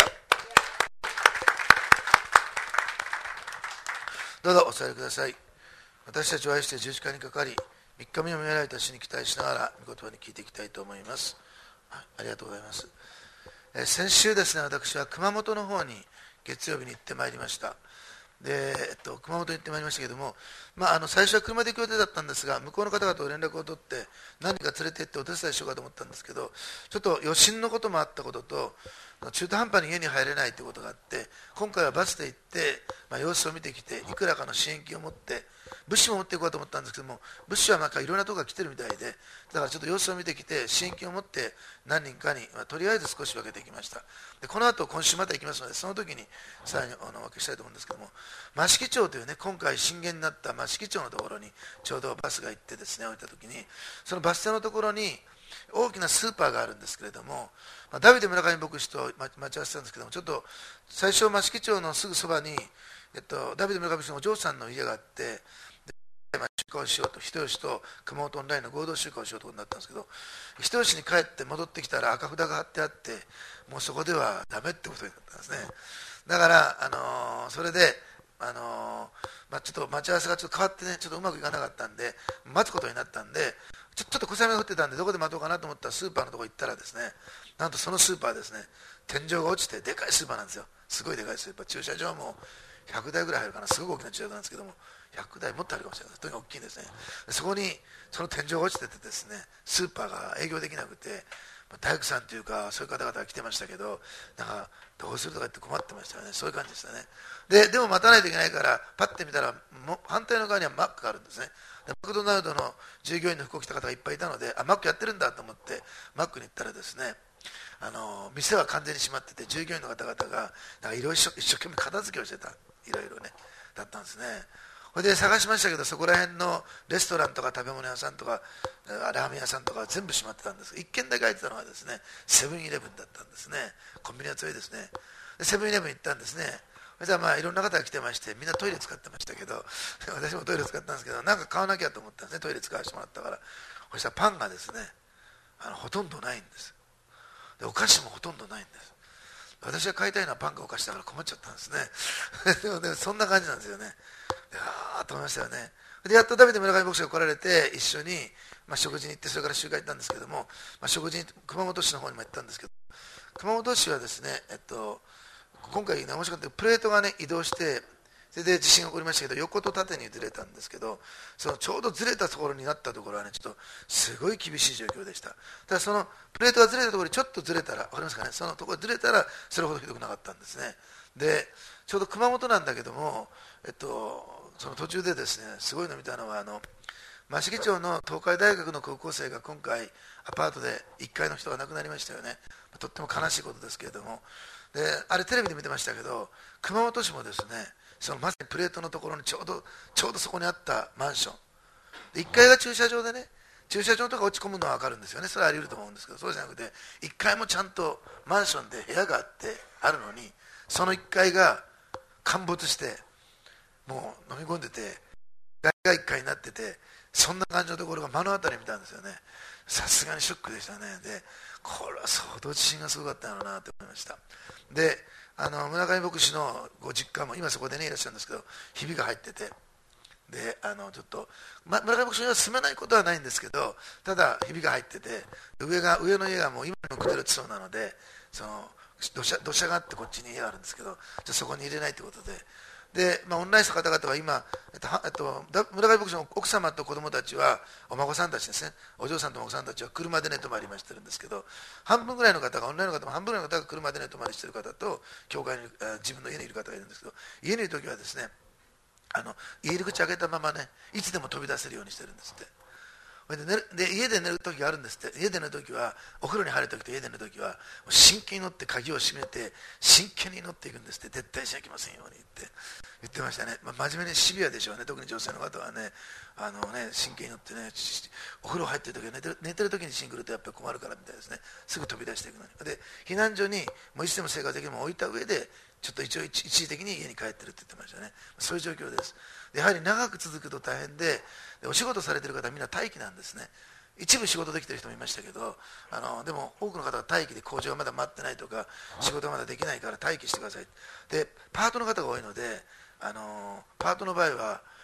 どうぞお座りください。私たちを愛して十字架にかかり、3日目を見られた主に期待しながら御言葉に聞いていきたいと思います。ありがとうございます。 先週ですね、私は熊本の方に月曜日に行ってまいりました。で熊本に行ってまいりましたけども、最初は車で行く予定だったんですが、向こうの方々と連絡を取って何人か連れて行ってお手伝いしようかと思ったんですけど、ちょっと余震のこともあったことと、中途半端に家に入れないということがあって、今回はバスで行って、様子を見てきて、いくらかの支援金を持って物資も持っていこうと思ったんですけども、物資はいろんなところが来てるみたいで、だからちょっと様子を見てきて、支援金を持って何人かに、とりあえず少し分けていきました。でこの後今週また行きますので、その時にさらにお分けしたいと思うんですけども、益城町というね、今回震源になった益城町のところにちょうどバスが行ってですね、降りた時に、そのバス停のところに大きなスーパーがあるんですけれども、ダビデ村上牧師と待ち合わせたんですけども、ちょっと最初益城町のすぐそばに、ダビデ村上牧師のお嬢さんの家があって、集会をしようと、人吉と熊本オンラインの合同集会をしようということになったんですけど、人吉に帰って戻ってきたら赤札が貼ってあって、もうそこではダメってことになったんですね。だから、それで、ちょっと待ち合わせがちょっと変わってね、ちょっとうまくいかなかったんで、待つことになったんで、ちょっと小雨が降ってたんで、どこで待とうかなと思ったらスーパーのところ行ったらですね、なんとそのスーパーですね、天井が落ちて、でかいスーパーなんですよ。すごいでかいスーパー、駐車場も100台ぐらい入るかな、すごく大きな駐車場なんですけども、100台もっとあるかもしれない、とにかく大きいんですね。そこにその天井が落ちててですね、スーパーが営業できなくて、大工さんというかそういう方々が来てましたけど、なんかどうするとか言って困ってましたよね。そういう感じでしたね。でも待たないといけないからパッて見たら、反対の側にはマックがあるんですね。でマクドナルドの従業員の服を着た方がいっぱいいたので、マックやってるんだと思ってマックに行ったらですね、店は完全に閉まってて、従業員の方々がなんかいろいろ一生懸命片付けをしてた、いろいろね、だったんですね。それで探しましたけど、そこら辺のレストランとか食べ物屋さんとかラーメン屋さんとか全部閉まってたんです。1軒だけ開いてたのはですね、セブンイレブンだったんですね。コンビニは強いですね。でセブンイレブン行ったんですね。それでいろんな方が来てまして、みんなトイレ使ってましたけど、私もトイレ使ったんですけど、なんか買わなきゃと思ったんですね、トイレ使わせてもらったから。そしたらパンがですね、ほとんどないんです。でお菓子もほとんどないんです。私が買いたいのはパンかお菓子だから困っちゃったんですね。でもね、そんな感じなんですよね。と思いましたよね。でやっとダビデ村上牧師が来られて、一緒に、食事に行って、それから集会行ったんですけども、食事に熊本市の方にも行ったんですけど、熊本市はですね、今回、面白かったプレートが、ね、移動して、それで地震が起こりましたけど、横と縦にずれたんですけど、そのちょうどずれたところになったところはね、ちょっとすごい厳しい状況でした。ただそのプレートがずれたところにちょっとずれたら、分かりますかね、そのところずれたらそれほどひどくなかったんですね。でちょうど熊本なんだけども、その途中でですね、すごいの見たのは、益城町の東海大学の高校生が今回アパートで1階の人が亡くなりましたよね。とっても悲しいことですけれども、であれテレビで見てましたけど、熊本市もですね、そのまさにプレートのところにちょうどそこにあったマンションで、1階が駐車場でね、駐車場とか落ち込むのは分かるんですよね。それはあり得ると思うんですけど、そうじゃなくて1階もちゃんとマンションで部屋があってあるのに、その1階が陥没してもう飲み込んでて、外が1階になってて、そんな感じのところが目の当たりに見たんですよね。さすがにショックでしたね。でこれは相当地震がすごかったのなと思いました。で村上牧師のご実家も今そこでねいらっしゃるんですけど、ひびが入ってて、でちょっと、村上牧師には住めないことはないんですけど、ただひびが入ってて、上の家がもう今にも崩れてそうなので、その土砂があってこっちに家があるんですけど、そこに入れないということで、オンラインの方々は今、村上牧師の奥様と子供たちは、お孫さんたちですね、お嬢さんとお孫さんたちは車で寝泊まりしてるんですけど、半分ぐらいの方が、オンラインの方も半分ぐらいの方が車で寝泊まりしてる方と、教会に自分の家にいる方がいるんですけど、家にいるときはですね、家入り口開けたままね、いつでも飛び出せるようにしてるんですって。で家で寝るときがあるんですって。家で寝るときは、お風呂に入るときと家で寝るときは、真剣に乗って鍵を閉めて真剣に乗っていくんですって。絶対しちゃいけませんように言ってましたね。真面目にシビアでしょうね。特に女性の方はね、真剣に乗ってね、お風呂入ってるときは寝てるときに地震来るとやっぱり困るからみたいですね。すぐ飛び出していくのに。で避難所にもういつでも生活できるものを置いた上で、ちょっと一時的に家に帰ってるって言ってましたね。そういう状況です。やはり長く続くと大変で、お仕事されている方はみんな待機なんですね。一部仕事できている人もいましたけど、でも多くの方が待機で工場がまだ待ってないとか、仕事がまだできないから待機してください。でパートの方が多いので、パートの場合は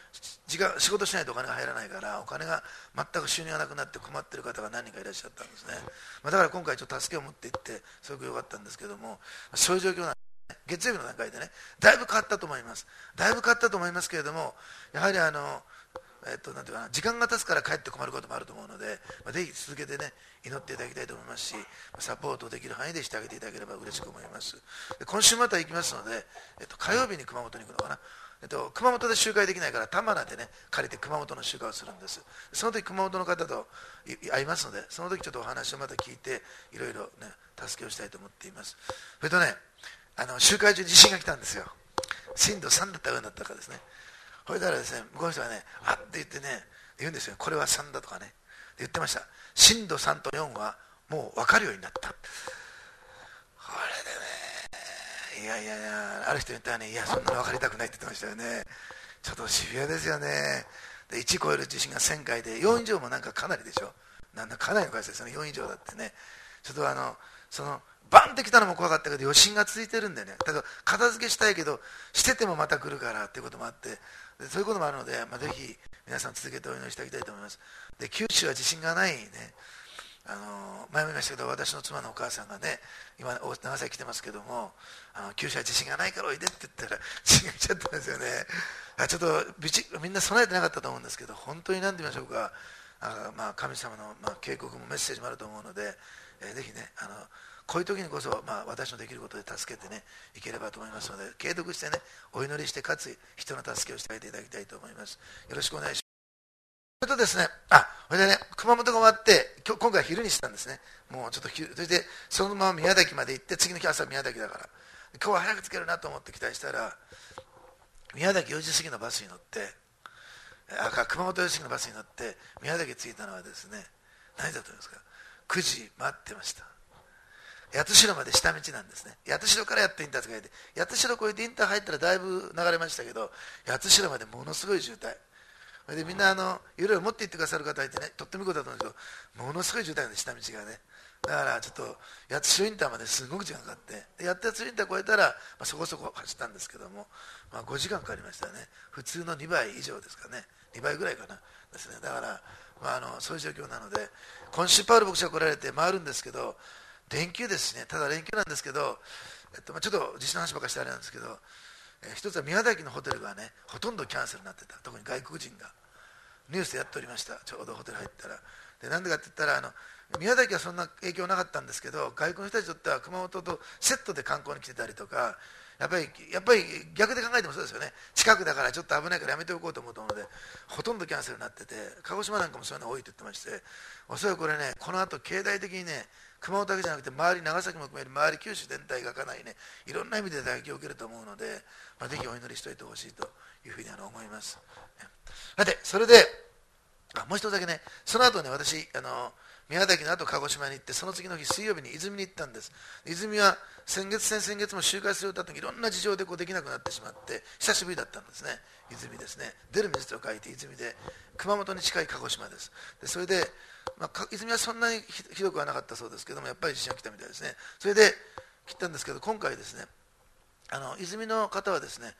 仕事しないとお金が入らないから、お金が全く収入がなくなって困っている方が何人かいらっしゃったんですね。だから今回ちょっと助けを持っていってすごく良かったんですけども、そういう状況なんですね。月曜日の段階でね、だいぶ変わったと思います。だいぶ変わったと思いますけれども、やはりなんていうかな、時間が経つから帰って困ることもあると思うので、ぜひ続けてね、祈っていただきたいと思いますし、サポートできる範囲でしてあげていただければ嬉しく思います。で今週また行きますので、火曜日に熊本に行くのかな。熊本で集会できないから玉名でね借りて熊本の集会をするんです。その時熊本の方と会いますので、その時ちょっとお話をまた聞いていろいろね助けをしたいと思っています。それとね、集会中に地震が来たんですよ。震度3だったか4だったかですね。それからですね、向こうの人がね、あって言ってね、言うんですよ。これは3だとかね言ってました。震度3と4はもう分かるようになった。これでね、いやある人言ったらね、いやそんなの分かりたくないって言ってましたよね。ちょっとシビアですよね。で1超える地震が1000回で4以上もなんかかなりでしょ。かなりの回数ですよね。4以上だってね。ちょっとそのバンってきたのも怖かったけど余震が続いてるんでね、だから片付けしたいけどしててもまた来るからっていうこともあって、でそういうこともあるので、ぜひ皆さん続けてお祈りしてあげたいと思います。で九州は地震がないね。前も言いましたけど、私の妻のお母さんがね、今長崎来てますけども、九州は地震がないからおいでって言ったら地震が来ちゃったんですよね。ちょっとみんな備えてなかったと思うんですけど、本当に何て言いましょうか、神様の、警告もメッセージもあると思うので、ぜひねこういう時にこそ、私のできることで助けてねいければと思いますので、継続してねお祈りして、かつ人の助けをしてあげていただきたいと思います。よろしくお願いします。それとですね、それでね、熊本が終わって、今回昼にしたんですね。もうちょっと昼、それでそのまま宮崎まで行って、次の日朝宮崎だから、今日は早く着けるなと思って期待したら、宮崎4時過ぎのバスに乗って、熊本4時過ぎのバスに乗って、宮崎着いたのはですね、何だと思いますか、9時待ってました。八代まで下道なんですね。八代からやっとインター使えて、八代越えてインター入ったらだいぶ流れましたけど、八代までものすごい渋滞。でみんないろいろ持って行ってくださる方いてね、とってもいいことだと思うんですけど、ものすごい渋滞なんで、下道がね。だからちょっと八代インターまですごく時間かかって、やっと八代インター越えたら、そこそこ走ったんですけども、5時間かかりましたね。普通の2倍以上ですかね、2倍ぐらいかなですね。だから、そういう状況なので、今週パウル牧師が来られて回るんですけど、連休ですね。ただ連休なんですけど、ちょっと実の話ばっかりしてあれなんですけど、一つは宮崎のホテルがねほとんどキャンセルになってた。特に外国人がニュースでやっておりました。ちょうどホテル入ったら。でなんでかって言ったら宮崎はそんな影響なかったんですけど、外国の人たちにとっては熊本とセットで観光に来てたりとか、やっぱり逆で考えてもそうですよね。近くだからちょっと危ないからやめておこうと思うので、ほとんどキャンセルになってて、鹿児島なんかもそういうの多いと言ってまして、おそらくこれね、この後経済的にね、熊本だけじゃなくて周り長崎も含める周り九州全体がかなりね、いろんな意味で打撃を受けると思うので、ぜひお祈りしておいてほしいというふうに思います。さて、それでもう一つだけね、その後ね、私宮崎の後鹿児島に行って、その次の日水曜日に泉に行ったんです。泉は先月も集会するようだった時、いろんな事情でできなくなってしまって久しぶりだったんですね。泉ですね、出る水と書いて泉で、熊本に近い鹿児島です。でそれで、泉はそんなにひどくはなかったそうですけども、やっぱり地震が来たみたいですね。それで来たんですけど、今回ですね、泉の方はですね、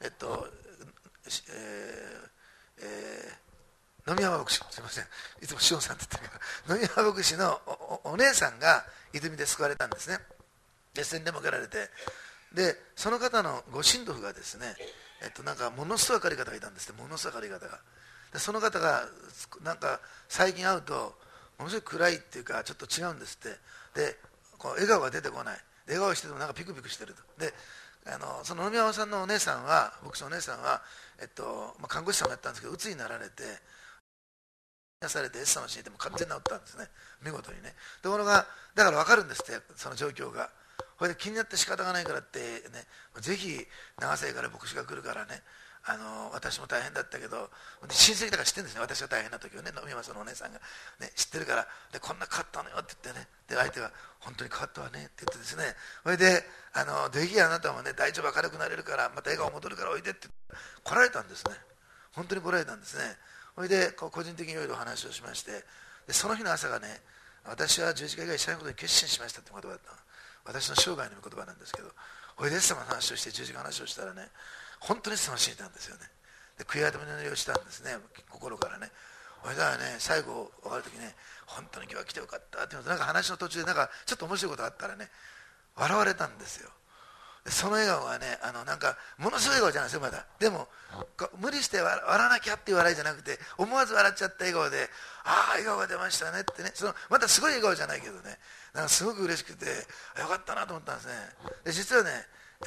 野見山牧師、すみません、いつも塩さんって言ってるから、野見山牧師の お姉さんが泉で救われたんですね。で洗礼も受けられて、でその方のご神父がですね、なんかものすごい明るい方がいたんですって。ものすごい明るい方が、でその方がなんか最近会うとものすごい暗いっていうかちょっと違うんですって。でこう笑顔が出てこない。で笑顔しててもなんかピクピクしてると。でその野見山さんのお姉さんは、牧師のお姉さんは、看護師さんもやったんですけど、うつになられてされてエッサンを教えても完全に治ったんですね、見事にね。ところがだから分かるんですって、その状況が。これで気になって仕方がないからってね、ぜひ長崎から牧師が来るからね、私も大変だったけど、親戚だから知ってるんですね、私が大変な時をね、野見山さんのお姉さんが、ね、知ってるから、でこんな変わったのよって言ってね、で相手が本当に変わったわねって言ってですね、それでぜひあなたもね大丈夫、明るくなれるから、また笑顔戻るからおいでって来られたんですね。本当に来られたんですね。それで個人的にいろいろ話をしまして、でその日の朝がね、私は十字架以外しないことに決心しましたって言葉だった。私の生涯の言葉なんですけど、それでイエス様の話をして十字架の話をしたらね、本当にイエス様を信じたんですよね。 で悔い改めの祈りをしたんですね、心からね。それからね、最後分かるときね、本当に今日は来てよかったって言うと、なんか話の途中でなんかちょっと面白いことがあったらね、笑われたんですよ。でその笑顔がね、なんかものすごい笑顔じゃないですよ、まだ。でも無理して笑わなきゃっていう笑いじゃなくて、思わず笑っちゃった笑顔で、ああ笑顔が出ましたねってね、またすごい笑顔じゃないけどね、なんかすごく嬉しくてよかったなと思ったんですね。で実はね、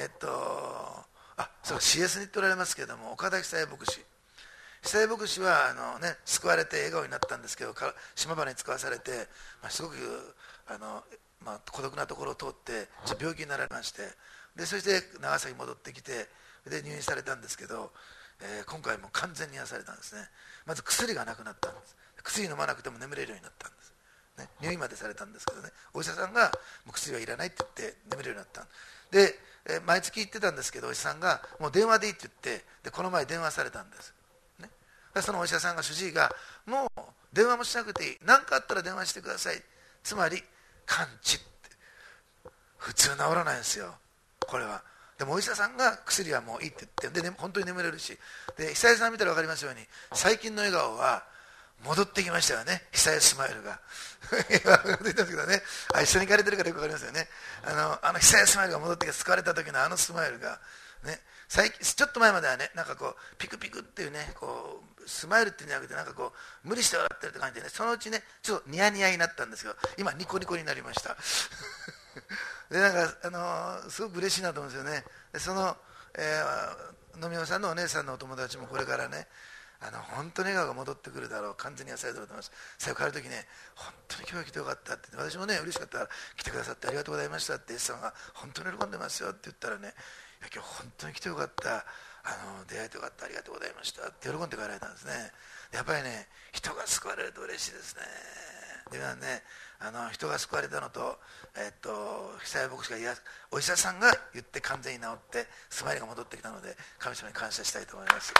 そう CS に言っておられますけれども、岡田久恵牧師、久恵牧師は救われて笑顔になったんですけど、島原に使わされて、すごく孤独なところを通って病気になられまして、でそして長崎に戻ってきて、で入院されたんですけど、今回もう完全に癒されたんですね。まず薬がなくなったんです。薬飲まなくても眠れるようになったんです、ね、入院までされたんですけどね、お医者さんがもう薬はいらないって言って眠れるようになったで、毎月行ってたんですけど、お医者さんがもう電話でいいって言って、でこの前電話されたんです、ね、でそのお医者さんが、主治医が、もう電話もしなくていい、何かあったら電話してください、つまり完治って。普通治らないんですよ、これは。でもお医者さんが薬はもういいって言って、で、ね、本当に眠れるし、で久江さん見たら分かりますように、最近の笑顔は戻ってきましたよね、久江スマイルが言ったんですけどね、一緒に行かれてるからよく分かりますよね。久江スマイルが戻ってきて救われた時のスマイルが、ね、ちょっと前まではね、なんかこうピクピクっていうね、こうスマイルっていうんじゃなくて、なんかこう無理して笑ってるって感じでね、そのうちねちょっとニヤニヤになったんですけど、今ニコニコになりましたでなんかすごく嬉しいなと思うんですよね。でその、野宮さんのお姉さんのお友達もこれからね、本当に笑顔が戻ってくるだろう、完全に癒されてると思います。最後帰るときね、本当に今日は来てよかったって、私もね嬉しかったから、来てくださってありがとうございましたって、イエスさんが本当に喜んでますよって言ったらね、いや今日本当に来てよかった、出会えてよかった、ありがとうございましたって喜んで帰られたんですね。やっぱりね、人が救われると嬉しいですね。でね、人が救われたのと、久江牧師がお医者さんが言って完全に治ってスマイルが戻ってきたので、神様に感謝したいと思います。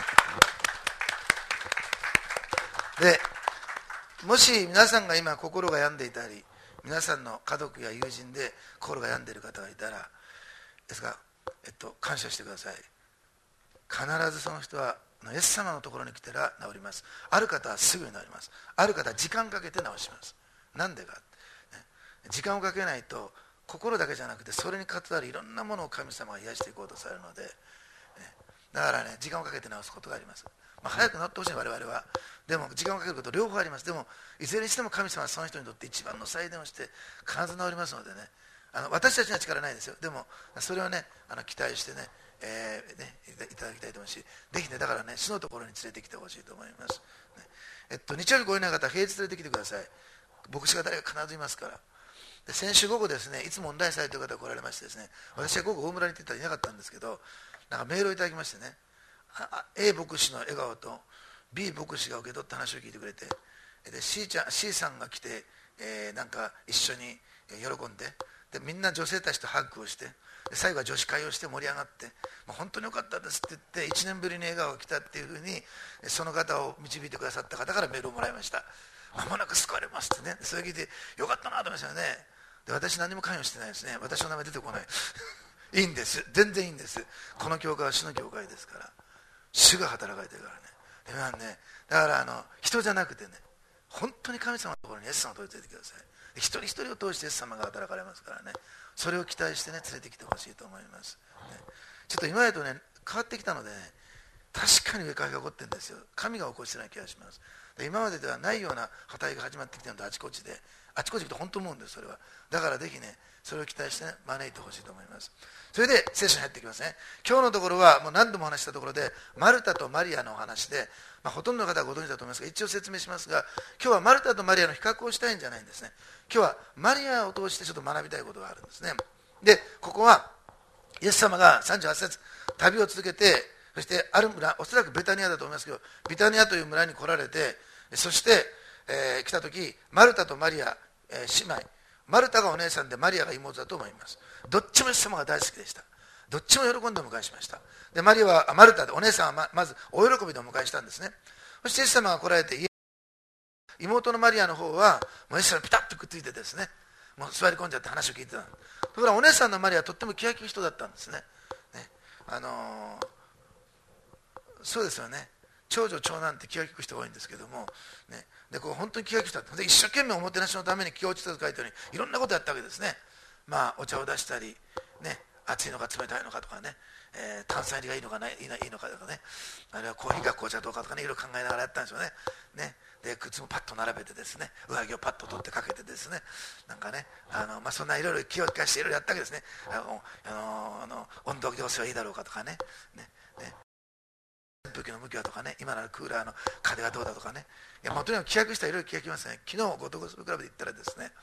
でもし皆さんが今心が病んでいたり、皆さんの家族や友人で心が病んでいる方がいたらですが、感謝してください。必ずその人はイエス様のところに来たら治ります。ある方はすぐに治ります。ある方は時間かけて治します。なんでか、ね、時間をかけないと、心だけじゃなくてそれに関わるいろんなものを神様が癒していこうとされるので、ね、だからね、時間をかけて治すことがあります。早く治ってほしい、我々は。でも時間をかけること両方あります。でもいずれにしても神様はその人にとって一番の祭典をして必ず治りますのでね、私たちには力ないですよ。でもそれをね、期待してね、いただきたいと思うし、ぜひね、だからね、主のところに連れてきてほしいと思います、ね。日曜日ごいない方は平日連れてきてください。牧師が誰か必ずいますから。で先週午後ですね、いつもオンラインされている方が来られましてですね、私は午後大村に行ってたらいなかったんですけど、なんかメールをいただきましてね、A 牧師の笑顔と B 牧師が受け取った話を聞いてくれて、で C さんが来て、なんか一緒に喜んで、でみんな女性たちとハグをして、で最後は女子会をして盛り上がって、本当に良かったですって言って1年ぶりに笑顔が来たっていうふうに、その方を導いてくださった方からメールをもらいました。間もなく救われますってね。それ聞いてよかったなと思いましたよね。で私何も関与してないですね。私の名前出てこないいいんです、全然いいんです。この教会は主の教会ですから、主が働かれてるからね。だから人じゃなくてね、本当に神様のところにイエス様のところに連れてきてください。一人一人を通してイエス様が働かれますからね、それを期待してね、連れてきてほしいと思います、ね。ちょっと今までとね変わってきたので、ね、確かに上替えが起こってるんですよ。神が起こしてない気がします。で今までではないような破壊が始まってきてるので、あちこちで行くと本当思うんです。それはだからぜひね、それを期待してね、招いてほしいと思います。それで聖書に入っていきますね。今日のところはもう何度も話したところで、マルタとマリアのお話で、ほとんどの方はご存知だと思いますが、一応説明しますが、今日はマルタとマリアの比較をしたいんじゃないんですね。今日はマリアを通してちょっと学びたいことがあるんですね。でここはイエス様が38節旅を続けて、そしてある村、おそらくベタニアだと思いますけど、ビタニアという村に来られて、そして、来た時、マルタとマリア、姉妹、マルタがお姉さんでマリアが妹だと思います。どっちもイエス様が大好きでした。どっちも喜んでお迎えしました。でマルタでお姉さんは まずお喜びでお迎えしたんですね。そしてイエス様が来られて、妹のマリアの方はもうイエス様にピタッとくっついてですね、もう座り込んじゃって話を聞いてた。ところがお姉さんのマリアはとっても気が利く人だったんですね。そうですよね。 長女長男って気が利く人が多いんですけども、ね、でこう本当に気が利く人で一生懸命おもてなしのために気を落ち着かせるようにいろんなことやったわけですね。まあお茶を出したり、ね、熱いのか冷たいのかとかね、炭酸入りがいいのかいいのかとかね、あるいはコーヒーか紅茶どうかとかね、いろいろ考えながらやったんでしょうね。で靴もパッと並べてですね、上着をパッと取ってかけてですね、なんかね、そんないろいろ気を利かしていろいろやったわけですね。温度調整はいいだろうかとかね、扇風機の向きはとかね、今ならクーラーの風がどうだとかね、いやもうとにかく規約したらいろいろ規約きますね。昨日ゴトゴスクラブで行ったらですね、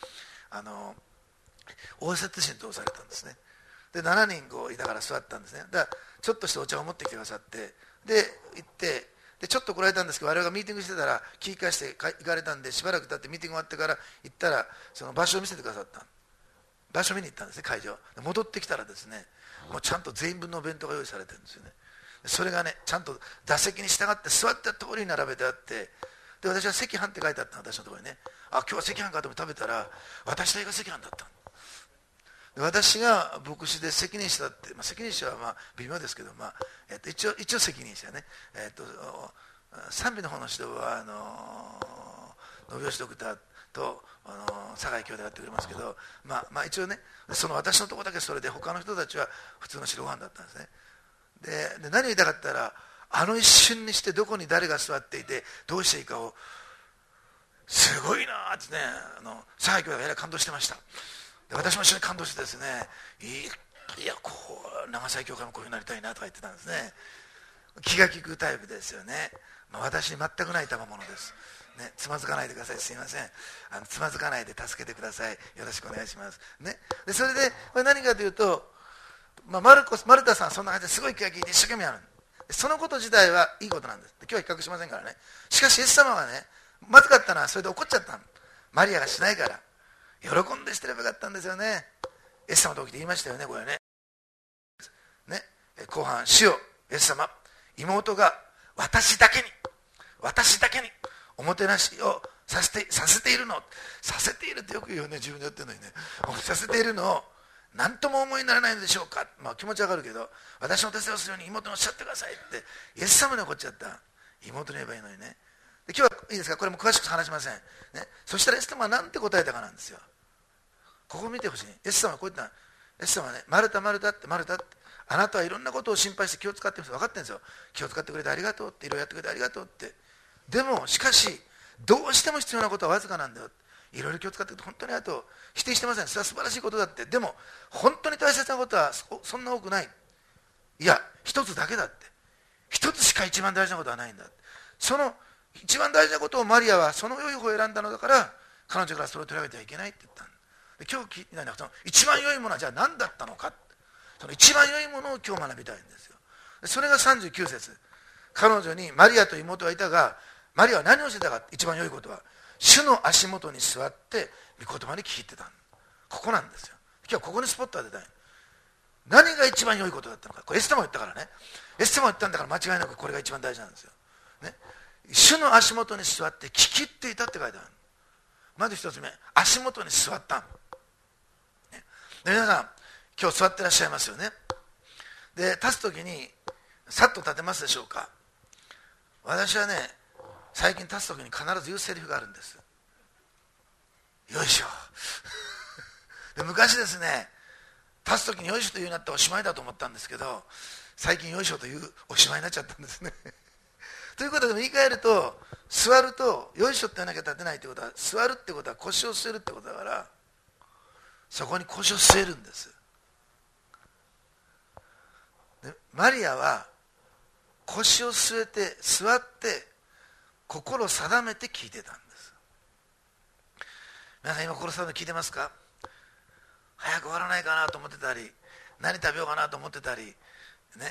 応接審とされたんですね。で7人こういたから座ったんですね。だからちょっとしたお茶を持ってきてくださって、で行ってでちょっと来られたんですけど、我々がミーティングしてたら聞き返して行かれたんで、しばらく経ってミーティング終わってから行ったらその場所を見せてくださった。場所を見に行ったんですね、会場。戻ってきたらですね、もうちゃんと全員分のお弁当が用意されてるんですよね。それがね、ちゃんと座席に従って座った通りに並べてあって、で私は赤飯って書いてあったの、私のところにね。あ、今日は赤飯かと思って食べたら私だけが赤飯だった。で私が牧師で責任者だって、責任者はまあ微妙ですけど、一応責任者ね。賛美の方の指導は信吉ドクターと酒井兄弟やってくれますけど、一応ね、その私のところだけそれで、他の人たちは普通の白ご飯だったんですね。で何を言いたかったら、一瞬にしてどこに誰が座っていてどうしていいかを、すごいなってね、酒井兄弟がえらい感動してました。で私も一緒に感動してですね、いやこう長崎教会もこういうふうになりたいなとか言ってたんですね。気が利くタイプですよね。私に全くない賜物です、ね、つまずかないでください。すいません、つまずかないで助けてください。よろしくお願いします、ね、でそれでこれ何かというと、マルタさんそんな感じですごい気が利いて一生懸命やる。そのこと自体はいいことなんです。今日は比較しませんからね。しかしイエス様がね、まずかったのはそれで怒っちゃったの。マリアがしないから。喜んでしてればよかったんですよね。イエス様と起きて言いましたよね、これね。後半、主よイエス様、妹が私だけにおもてなしをさせているの、させているってよく言うよね、自分でやってるのにね。させているのを何とも思いにならないのでしょうか。気持ちわかるけど、私の手伝いをするように妹におっしゃってくださいってイエス様に怒っちゃった。妹に言えばいいのにね。で今日はいいですか、これも詳しく話しません、ね、そしたらイエス様は何て答えたかなんですよ。ここを見てほしい。イエス様はこう言ったの。イエス様はね、マルタって、あなたはいろんなことを心配して気を使ってるんです。分かってるんですよ。気を使ってくれてありがとうって、いろいろやってくれてありがとうって。でもしかしどうしても必要なことはわずかなんだよ。いろいろ気を使ってくれて本当にあと否定してません。それは素晴らしいことだって。でも本当に大切なことはそんな多くない。いや一つだけだって。一つしか一番大事なことはないんだ。その一番大事なことをマリアはその良い方を選んだのだから、彼女からそれを取り上げてはいけないって言ったんだ。で今日聞いてないのは、その一番良いものはじゃあ何だったのか。その一番良いものを今日学びたいんですよ。それが39節。彼女にマリアと妹がいたが、マリアは何をしてたか。一番良いことは主の足元に座って御言葉に聞いてた。ここなんですよ。今日はここにスポット当てたい。何が一番良いことだったのか。これエステも言ったからね。エステも言ったんだから間違いなくこれが一番大事なんですよ、ね、主の足元に座って聞き入っていたって書いてある。まず一つ目、足元に座った、ね、で皆さん今日座ってらっしゃいますよね。で立つ時にさっと立てますでしょうか。私はね、最近立つ時に必ず言うセリフがあるんです。よいしょで昔ですね、立つ時によいしょと言うなっておしまいだと思ったんですけど、最近よいしょというおしまいになっちゃったんですねということで言い換えると、座るとよいしょって言わなきゃ立てないってことは、座るってことは腰を据えるってことだから、そこに腰を据えるんです。でマリアは腰を据えて座って心を定めて聞いてたんです。皆さん今心定めて聞いてますか。早く終わらないかなと思ってたり、何食べようかなと思ってたりね、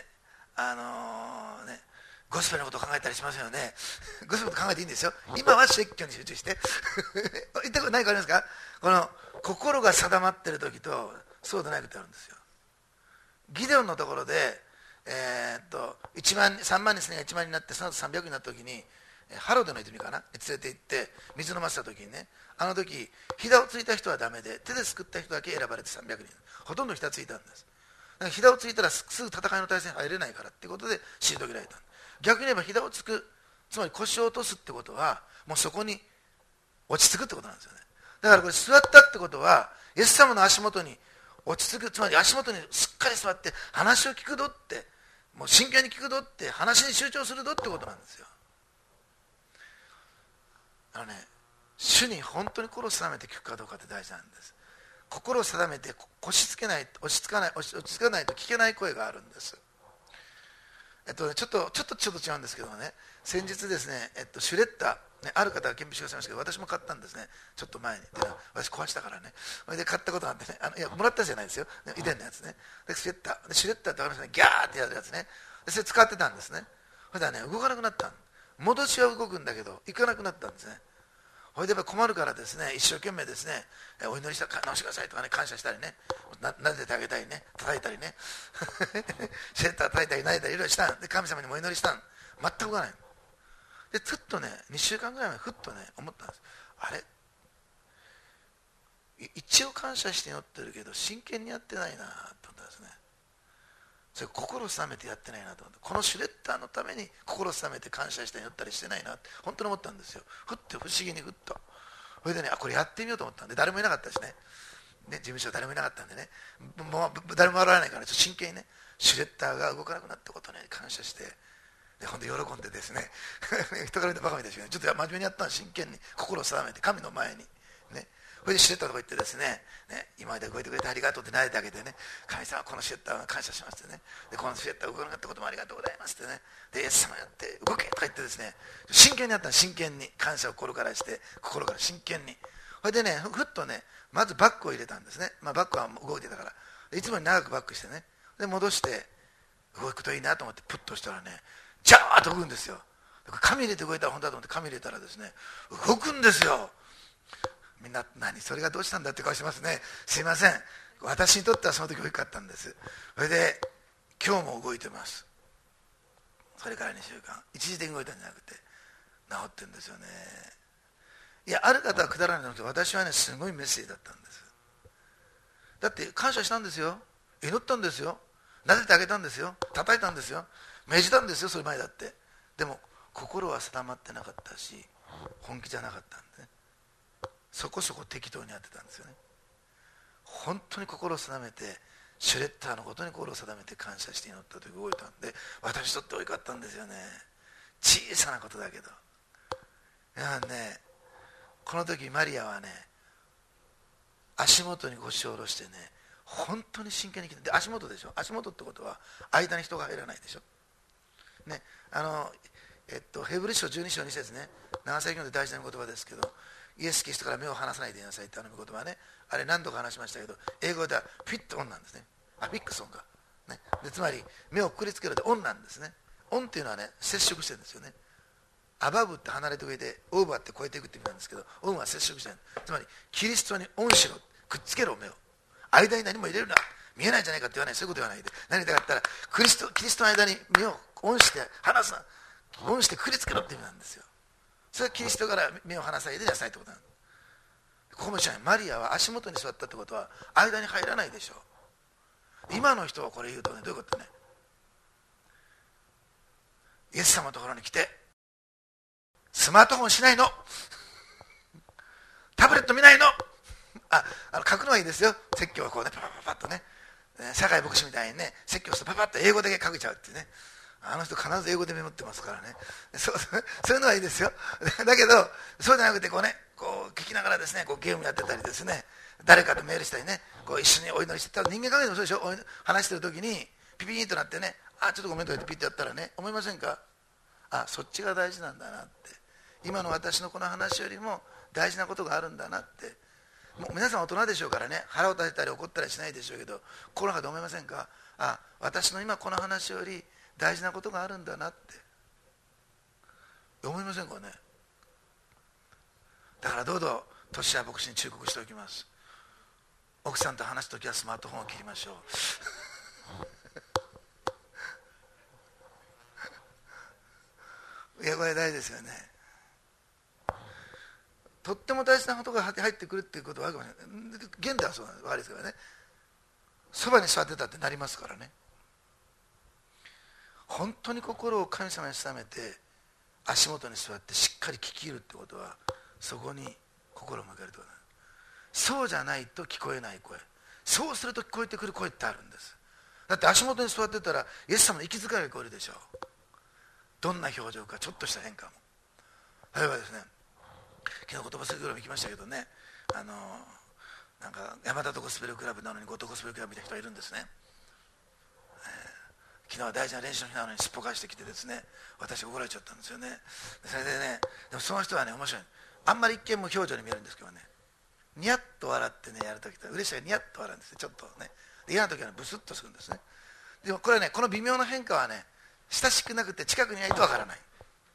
ゴスペルのことを考えたりしますよね。ゴスペルのこと考えていいんですよ。今は説教に集中して言ったこと何かありますか。この心が定まっている時とそうでない時あるんですよ。ギデオンのところで、3万人が1万人になって、その後300になった時にハロデの泉かな連れて行って水飲ませた時にね、あの時ひだをついた人はダメで、手ですくった人だけ選ばれて300人、ほとんどひだついたんです。だからひだをついたらすぐ戦いの対戦入れないからっていうことで退けられた。逆に言えばひだをつくつまり腰を落とすってことはもうそこに落ち着くってことなんですよね。だからこれ座ったってことはイエス様の足元に落ち着く、つまり足元にしっかり座って話を聞くぞって、もう真剣に聞くぞって、話に集中するぞってことなんですよ。主に本当に心を定めて聞くかどうかって大事なんです。心を定めて落ち着かないと聞けない声があるんです。ちょっと違うんですけどもね、先日ですね、シュレッダー、ある方が検品してくださいましたけど、私も買ったんですね、ちょっと前に。私壊したからね、それで買ったことがあってね、いやもらったじゃないですよ、以前のやつね。でシュレッダーって分かりましたね、ギャーってやるやつね。でそれ使ってたんですね。それではね、動かなくなったん。戻しは動くんだけど行かなくなったんですね。それでやっぱ困るからですね、一生懸命ですね、お祈りした直してくださいとかね、感謝したりね、撫でてあげたりね、叩いたりねシェッター叩いたり撫でたりいろいろしたんで、神様にもお祈りしたん。全く動かない。でふっとね、2週間ぐらい前ふっとね思ったんです。あれ、一応感謝して祈ってるけど真剣にやってないなと思ったんですね。それ心を定めてやってないなと思って、このシュレッダーのために心を定めて感謝して祈ったりしてないなって本当に思ったんですよ。ふって不思議にふっと。それでね、これやってみようと思ったんで、誰もいなかったしね、事務所誰もいなかったんでね、もう誰も笑わないから、ちょっと真剣にね、シュレッダーが動かなくなったことに感謝して、で本当に喜んでですね人から見たバカみたいですけど、ちょっと真面目にやったの、真剣に心を定めて神の前にね。それでシュレッダーとか言ってですね、今まで動いてくれてありがとうって撫でてあげてね、神様このシュレッダーは感謝しますってね、でこのシュレッダー動かなかったこともありがとうございますってね、でイエス様やって動けとか言ってですね、真剣にやったの、真剣に感謝を心からして、心から真剣に。それでね、ふっとね、まずバッグを入れたんですね。バッグは動いてたから、いつもに長くバックしてね、で戻して動くといいなと思ってプッとしたらね、ジャーッと動くんですよ。紙入れて動いたら本当だと思って紙入れたらですね、動くんですよ。みんな何それがどうしたんだって顔してますね。すいません、私にとってはその時大きかったんです。それで今日も動いてます。それから2週間一時的に動いたんじゃなくて治ってるんですよね。いや、ある方はくだらないので、私はねすごいメッセージだったんです。だって感謝したんですよ、祈ったんですよ、撫でてあげたんですよ、叩いたんですよ、命じたんですよ、それ前だって。でも心は定まってなかったし、本気じゃなかったんでね、そこそこ適当にやってたんですよね。本当に心を定めて、シュレッダーのことに心を定めて感謝して祈った時動いたんで、私にとって大きかったんですよね。小さなことだけど。いやね、この時マリアはね、足元に腰を下ろしてね、本当に真剣に来て、で足元でしょ、足元ってことは間に人が入らないでしょ、ね、ヘブル書12章2節ね、長崎ので大事な言葉ですけど、イエス・キリストから目を離さないでいなさいって言葉ね、あれ何度か話しましたけど、英語ではフィットオンなんですね。フィックスオンか、ね、でつまり目をくくりつけるでオンなんですね。オンっていうのはね、接触してるんですよね。アバブって離れて上で、オーバーって超えていくって意味なんですけど、オンは接触してる。つまりキリストにオンしろ、くっつけろ、目を間に何も入れるな、見えないじゃないかって言わない、そういうこと言わないで、何だかったらキリストの間に目をオンして離すな、オンしてくくりつけろって意味なんですよ。それはキリストから目を離さないでなさいってことなんです。ここもしない、マリアは足元に座ったってことは間に入らないでしょう。今の人はこれ言うとね、どういうことね、イエス様のところに来てスマートフォンしないのタブレット見ないの書くのはいいですよ、説教はこうね、パパパパッとね、酒井牧師みたいにね、説教してパパッと英語だけ書けちゃうっていうね、あの人必ず英語でメモってますからね、そういうのはいいですよ。だけどそうじゃなくて、こうね、こう聞きながらですね、こうゲームやってたりですね、誰かとメールしたりね、こう一緒にお祈りしてたら、人間関係でもそうでしょ、話してる時にピピーンとなってね、ちょっとごめんとか言ってピッとやったらね、思いませんか、そっちが大事なんだなって、今の私のこの話よりも大事なことがあるんだなって。もう皆さん大人でしょうからね、腹を立てたり怒ったりしないでしょうけど、心の中で思いませんか、私の今この話より大事なことがあるんだなって思いませんかね。だからどうぞ年は牧師に忠告しておきます。奥さんと話すときはスマートフォンを切りましょういや、これ大事ですよね。とっても大事なことが入ってくるっていうことはあるかもしれない。現代はそうなんです、分かりですからね、そばに座ってたってなりますからね。本当に心を神様に定めて足元に座ってしっかり聞き入るってことは、そこに心を向けるってことなんです。そうじゃないと聞こえない声、そうすると聞こえてくる声ってあるんです。だって足元に座ってたらイエス様の息遣いが聞こえるでしょう。どんな表情か、ちょっとした変化も。例えばですね、昨日言葉スクールも行きましたけどね、なんか山田とゴスペルクラブなのに後藤ゴスペルクラブみたいな人がいるんですね。昨日は大事な練習の日なのにすっぽかしてきてですね、私怒られちゃったんですよね。それでね、でもその人はね、面白い。あんまり一見無表情に見えるんですけどね、ニヤッと笑ってね、やるときって嬉しいからニヤッと笑うんですよ、ちょっとね。で嫌な時は、ね、ブスッとするんですね。でもこれはね、この微妙な変化はね、親しくなくて近くにいないとわからない。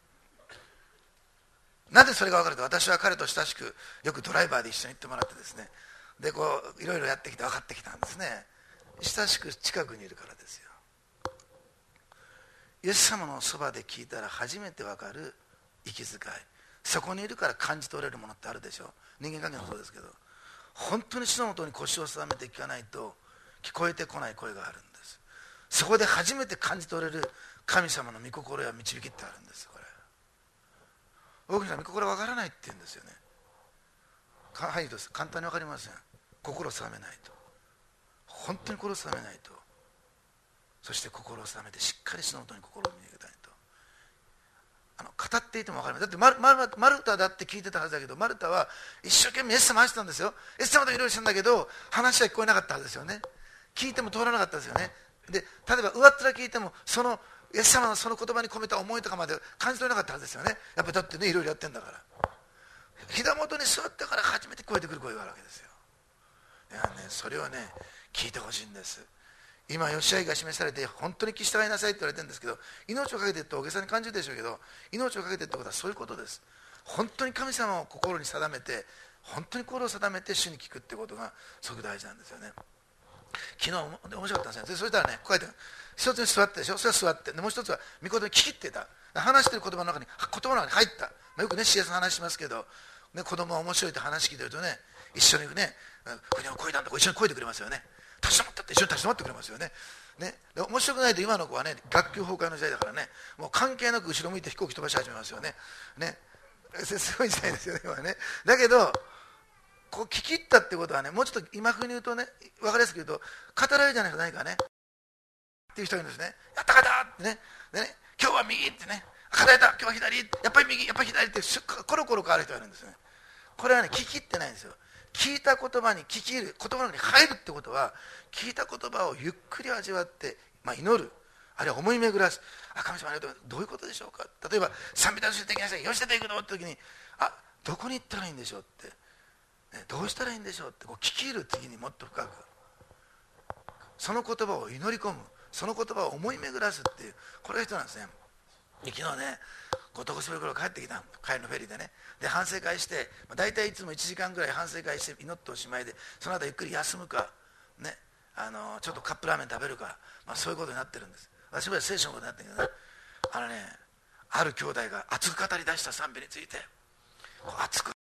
なぜそれが分かると、私は彼と親しくよくドライバーで一緒に行ってもらってですね、でこういろいろやってきて分かってきたんですね。親しく近くにいるからですよ。イエス様のそばで聞いたら初めて分かる息遣い、そこにいるから感じ取れるものってあるでしょう。人間関係もそうですけど、本当に主のもとに腰を定めて聞かないと聞こえてこない声があるんです。そこで初めて感じ取れる神様の御心や導きってあるんです。これ多くの人は御心わからないって言うんですよね。はい、どうです。簡単に分かりません。心を定めないと、本当に心を定めないと、そして心を定めてしっかり主のもとに心を見上げたいと、語っていても分かりません。だってマルタだって聞いてたはずだけど、マルタは一生懸命イエス様愛してたんですよ。イエス様といろいろしたんだけど話は聞こえなかったはずですよね。聞いても通らなかったですよね。で例えば上っ面聞いてもそのイエス様のその言葉に込めた思いとかまで感じ取れなかったはずですよね。やっぱりだってね、いろいろやってんだから。膝元に座ってから初めて聞こえてくる声があるわけですよ。いやね、それをね聞いてほしいんです。今ヨシュアが示されて本当に聞き従いなさいって言われてるんですけど、命をかけてって大げさに感じるでしょうけど、命をかけてってことはそういうことです。本当に神様を心に定めて、本当に心を定めて主に聞くってことがすごく大事なんですよね。昨日面白かったんですよ。そしたらね、こうやって一つに座ってでしょ、それは座って、でもう一つは御言葉に聞きってた。話してる言葉の中に入った、よくね CS の話しますけど、ね、子供は面白いって話聞いてるとね、一緒にね、国をこいだんだ、一緒にこいでくれますよね。立ち止まったって一緒に立ち止まってくれますよね。ね、で面白くないと今の子はね、学級崩壊の時代だからね、もう関係なく後ろ向いて飛行機飛ばし始めますよね。ね、すごい時代ですよね今ね。だけどこう聞き入ったってことはね、もうちょっと今風に言うとね、分かりやすく言うと、語られるじゃないか何かねっていう人がいるんですね。やったかたってね、でね、今日は右ってね、語られた、今日は左、やっぱり右、やっぱり左ってコロコロ変わる人がいるんですね。これはね、聞き入ってないんですよ。聞いた言葉に聞き入る、言葉の中に入るってことは、聞いた言葉をゆっくり味わって、祈る、あるいは思い巡らす。神様ありがとう、どういうことでしょうか。例えば賛美だとしてできなさい、よし出ていくのって時に、どこに行ったらいいんでしょうって、ね、どうしたらいいんでしょうって、こう聞き入る次にもっと深くその言葉を祈り込む、その言葉を思い巡らすっていう、これが人なんですね。で昨日ね、ゴスペルクラブ帰ってきた、帰りのフェリーでね、で反省会して、大体いつも1時間ぐらい反省会して祈っておしまいで、その後ゆっくり休むか、ね、ちょっとカップラーメン食べるか、そういうことになってるんです。私は聖書のことになってるけどね、ある兄弟が熱く語り出した賛美について、熱く、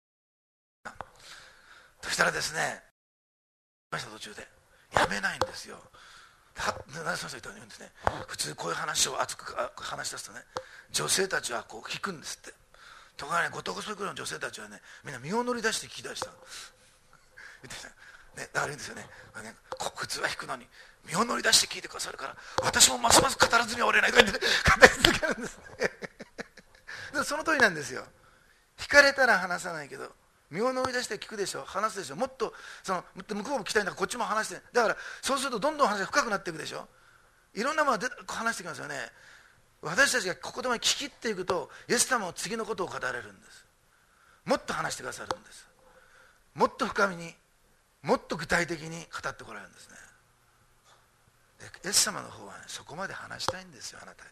そしたらですね、途中でやめないんですよ。何でその人言うんですね。普通こういう話を熱く話し出すとね、女性たちはこう聞くんですって。ところがね、ゴスペルクラブの女性たちはね、みんな身を乗り出して聞き出した。言ってきたね、だから言うんですよね。普通は弾くのに身を乗り出して聞いてくださるから、私もますます語らずにはおれないとか言って、語り続けるんですね。でその通りなんですよ。弾かれたら話さないけど、身を乗り出して聞くでしょ、話すでしょ。もっと向こうも聞きたいんだからこっちも話して、だからそうするとどんどん話が深くなっていくでしょ。いろんなものが話してきますよね。私たちがここでも聞き入っていくと、イエス様も次のことを語れるんです。もっと話してくださるんです。もっと深みに、もっと具体的に語ってこられるんですね。でイエス様の方はね、そこまで話したいんですよ、あなたに。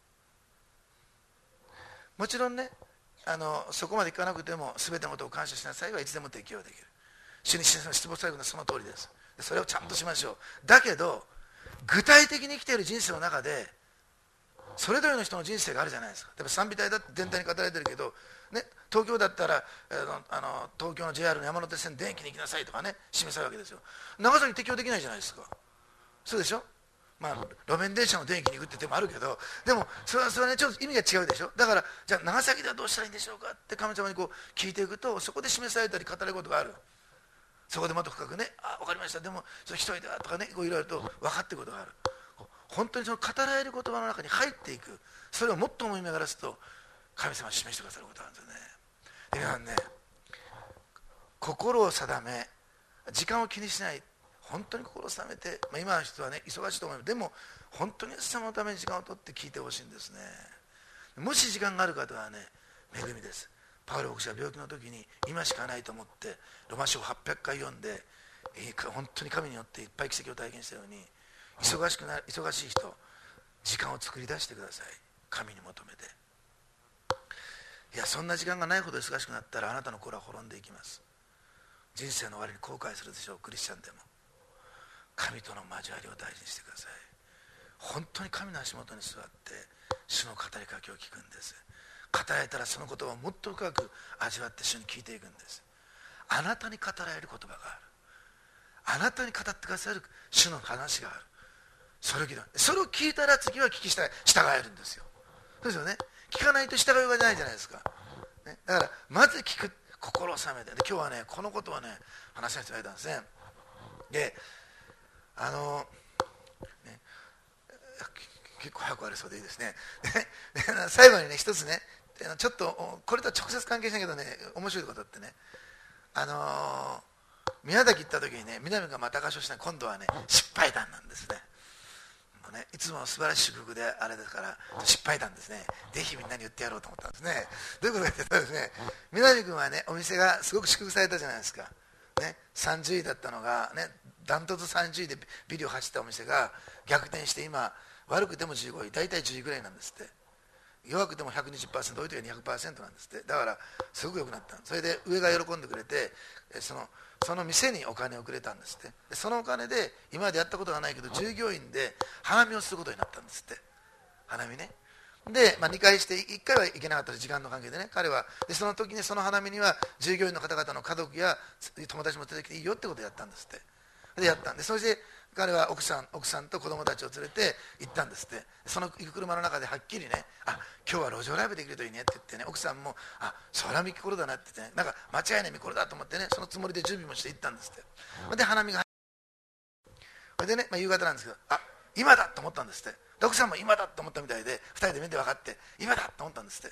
もちろんね、そこまでいかなくても全てのことを感謝しなさいはいつでも適用できる。主に失望されるのはその通りです。それをちゃんとしましょう。だけど具体的に生きている人生の中でそれぞれの人の人生があるじゃないですか。例えば賛美隊だって全体に語られてるけど、ね、東京だったら東京の JR の山手線電気に行きなさいとかね、示されるわけですよ。長崎に適用できないじゃないですか。そうでしょ。 路面電車の電気に行くって手もあるけど、でもそれはねちょっと意味が違うでしょ。だからじゃあ長崎ではどうしたらいいんでしょうかって神様にこう聞いていくと、そこで示されたり語ることがある。そこでもっと深くね、分かりました、でもそれ一人ではとかね、こういろいろと分かっていくことがある。本当にその語られる言葉の中に入っていく、それをもっと思い巡らすと神様が示してくださることなんですよね。で皆さんね、心を定め、時間を気にしない、本当に心を定めて、今の人はね忙しいと思います。でも本当にイエス様のために時間を取って聞いてほしいんですね。もし時間がある方はね、恵みです。パウロ牧師は病気の時に今しかないと思ってロマ書を800回読んで、本当に神によっていっぱい奇跡を体験したように、忙しい人、時間を作り出してください。神に求めて。いや、そんな時間がないほど忙しくなったらあなたの心は滅んでいきます。人生の終わりに後悔するでしょう。クリスチャンでも神との交わりを大事にしてください。本当に神の足元に座って主の語りかけを聞くんです。語られたらその言葉をもっと深く味わって主に聞いていくんです。あなたに語られる言葉がある。あなたに語ってくださる主の話がある。それを聞いたら次は聞き従えるんですよ。そうですよね。聞かないと従いようがないじゃないですか、ね、だからまず聞く、心を収めて。で今日はねこのことをね話させていただいたんですね。で結構早く終わりそうでいいですね。で最後にね一つね、ちょっとこれとは直接関係しないけどね、面白いことってね、宮崎行った時にね、南がまた合唱したら今度はね失敗談なんですね。いつも素晴らしい祝福であれですから失敗談ですね。ぜひみんなに言ってやろうと思ったんですね。どういうことかというとですね、南君はねお店がすごく祝福されたじゃないですか、ね、30位だったのがね、ダントツ30位でビリを走ったお店が逆転して今悪くても15位、大体10位ぐらいなんですって。弱くても 120%、多い時は 200% なんですって。だからすごく良くなった。それで上が喜んでくれて、その店にお金をくれたんですって。でそのお金で今までやったことがないけど従業員で花見をすることになったんですって。花見ね。で、2回して1回は行けなかった時間の関係でね、彼はでその時にその花見には従業員の方々の家族や友達も連れてきていいよってことをやったんですって。でやったんで、そして彼は奥さんと子供たちを連れて行ったんですって。その行く車の中ではっきりね、今日は路上ライブできるといいねって言ってね、奥さんもそれは見心だなって言ってね、なんか間違いない見心だと思ってね、そのつもりで準備もして行ったんですって。で花見がそれでね、夕方なんですけど、今だと思ったんですって。奥さんも今だと思ったみたいで、2人で目で分かって今だと思ったんですって。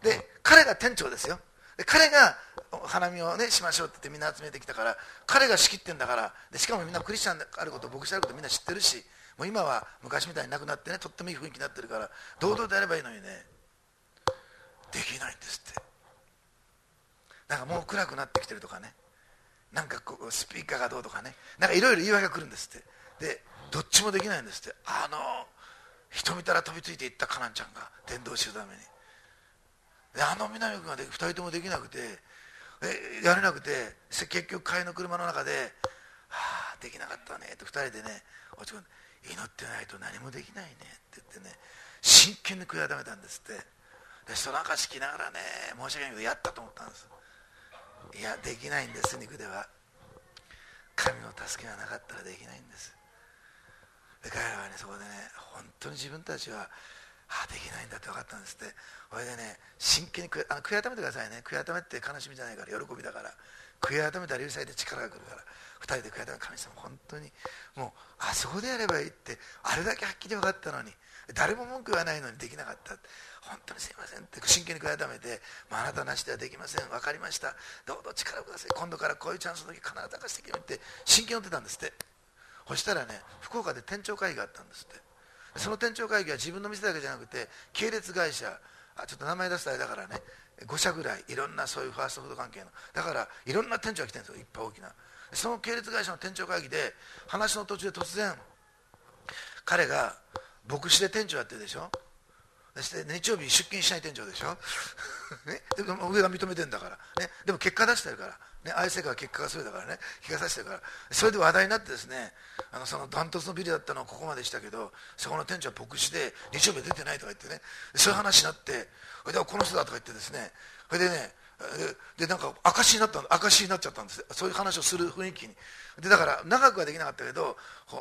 で彼が店長ですよ。で彼が花見をねしましょうって言ってみんな集めてきたから、彼が仕切ってんだから。でしかもみんなクリスチャンであること、牧師であることみんな知ってるし、もう今は昔みたいになくなってね、とってもいい雰囲気になってるから堂々とやればいいのにね、できないんですって。なんかもう暗くなってきてるとかね、なんかこうスピーカーがどうとかね、なんかいろいろ言い訳が来るんですって。でどっちもできないんですって。人見たら飛びついていったカナンちゃんが伝道するために、で南君が2人ともできなくて、やれなくて、結局帰りの車の中でできなかったねって2人でね落ち込んで、祈ってないと何もできないねって言ってね、真剣に悔い改めたんですって。でその証聞きながらね、申し訳ないけどやったと思ったんです。いやできないんです。肉では神の助けがなかったらできないんです。で彼らはねそこでね、本当に自分たちはできないんだって分かったんですって。それでね真剣に悔い改めてくださいね。悔い改めって悲しみじゃないから喜びだから。悔い改めたら許されて力が来るから、2人で悔い改め、神様本当にもうあそこでやればいいって、あれだけはっきり分かったのに、誰も文句言わないのにできなかった、本当にすいませんって真剣に悔い改めて、あなたなしではできません、分かりました、どうぞ力をください、今度からこういうチャンスの時必ず明かしてきてって真剣に言ってたんですって。そしたらね福岡で店長会議があったんですって。その店長会議は自分の店だけじゃなくて系列会社、ちょっと名前出すとあれだからね、5社ぐらいいろんなそういうファーストフード関係の、だからいろんな店長が来てるんですよ、いっぱい大きな。その系列会社の店長会議で話の途中で突然彼が牧師で店長やってるでしょ。そして日曜日出勤しない店長でしょね、でも上が認めてるんだから、ね、でも結果出してるから、ね、愛世界は結果がそうだからね、気がさせてるから、それで話題になってですね、そのダントツのビルだったのはここまでしたけど、そこの店長は牧師で日曜日出てないとか言ってね、そういう話になって、それでこの人だとか言ってですね、それでねでなんか証になっちゃったんです。そういう話をする雰囲気にで、だから長くはできなかったけど、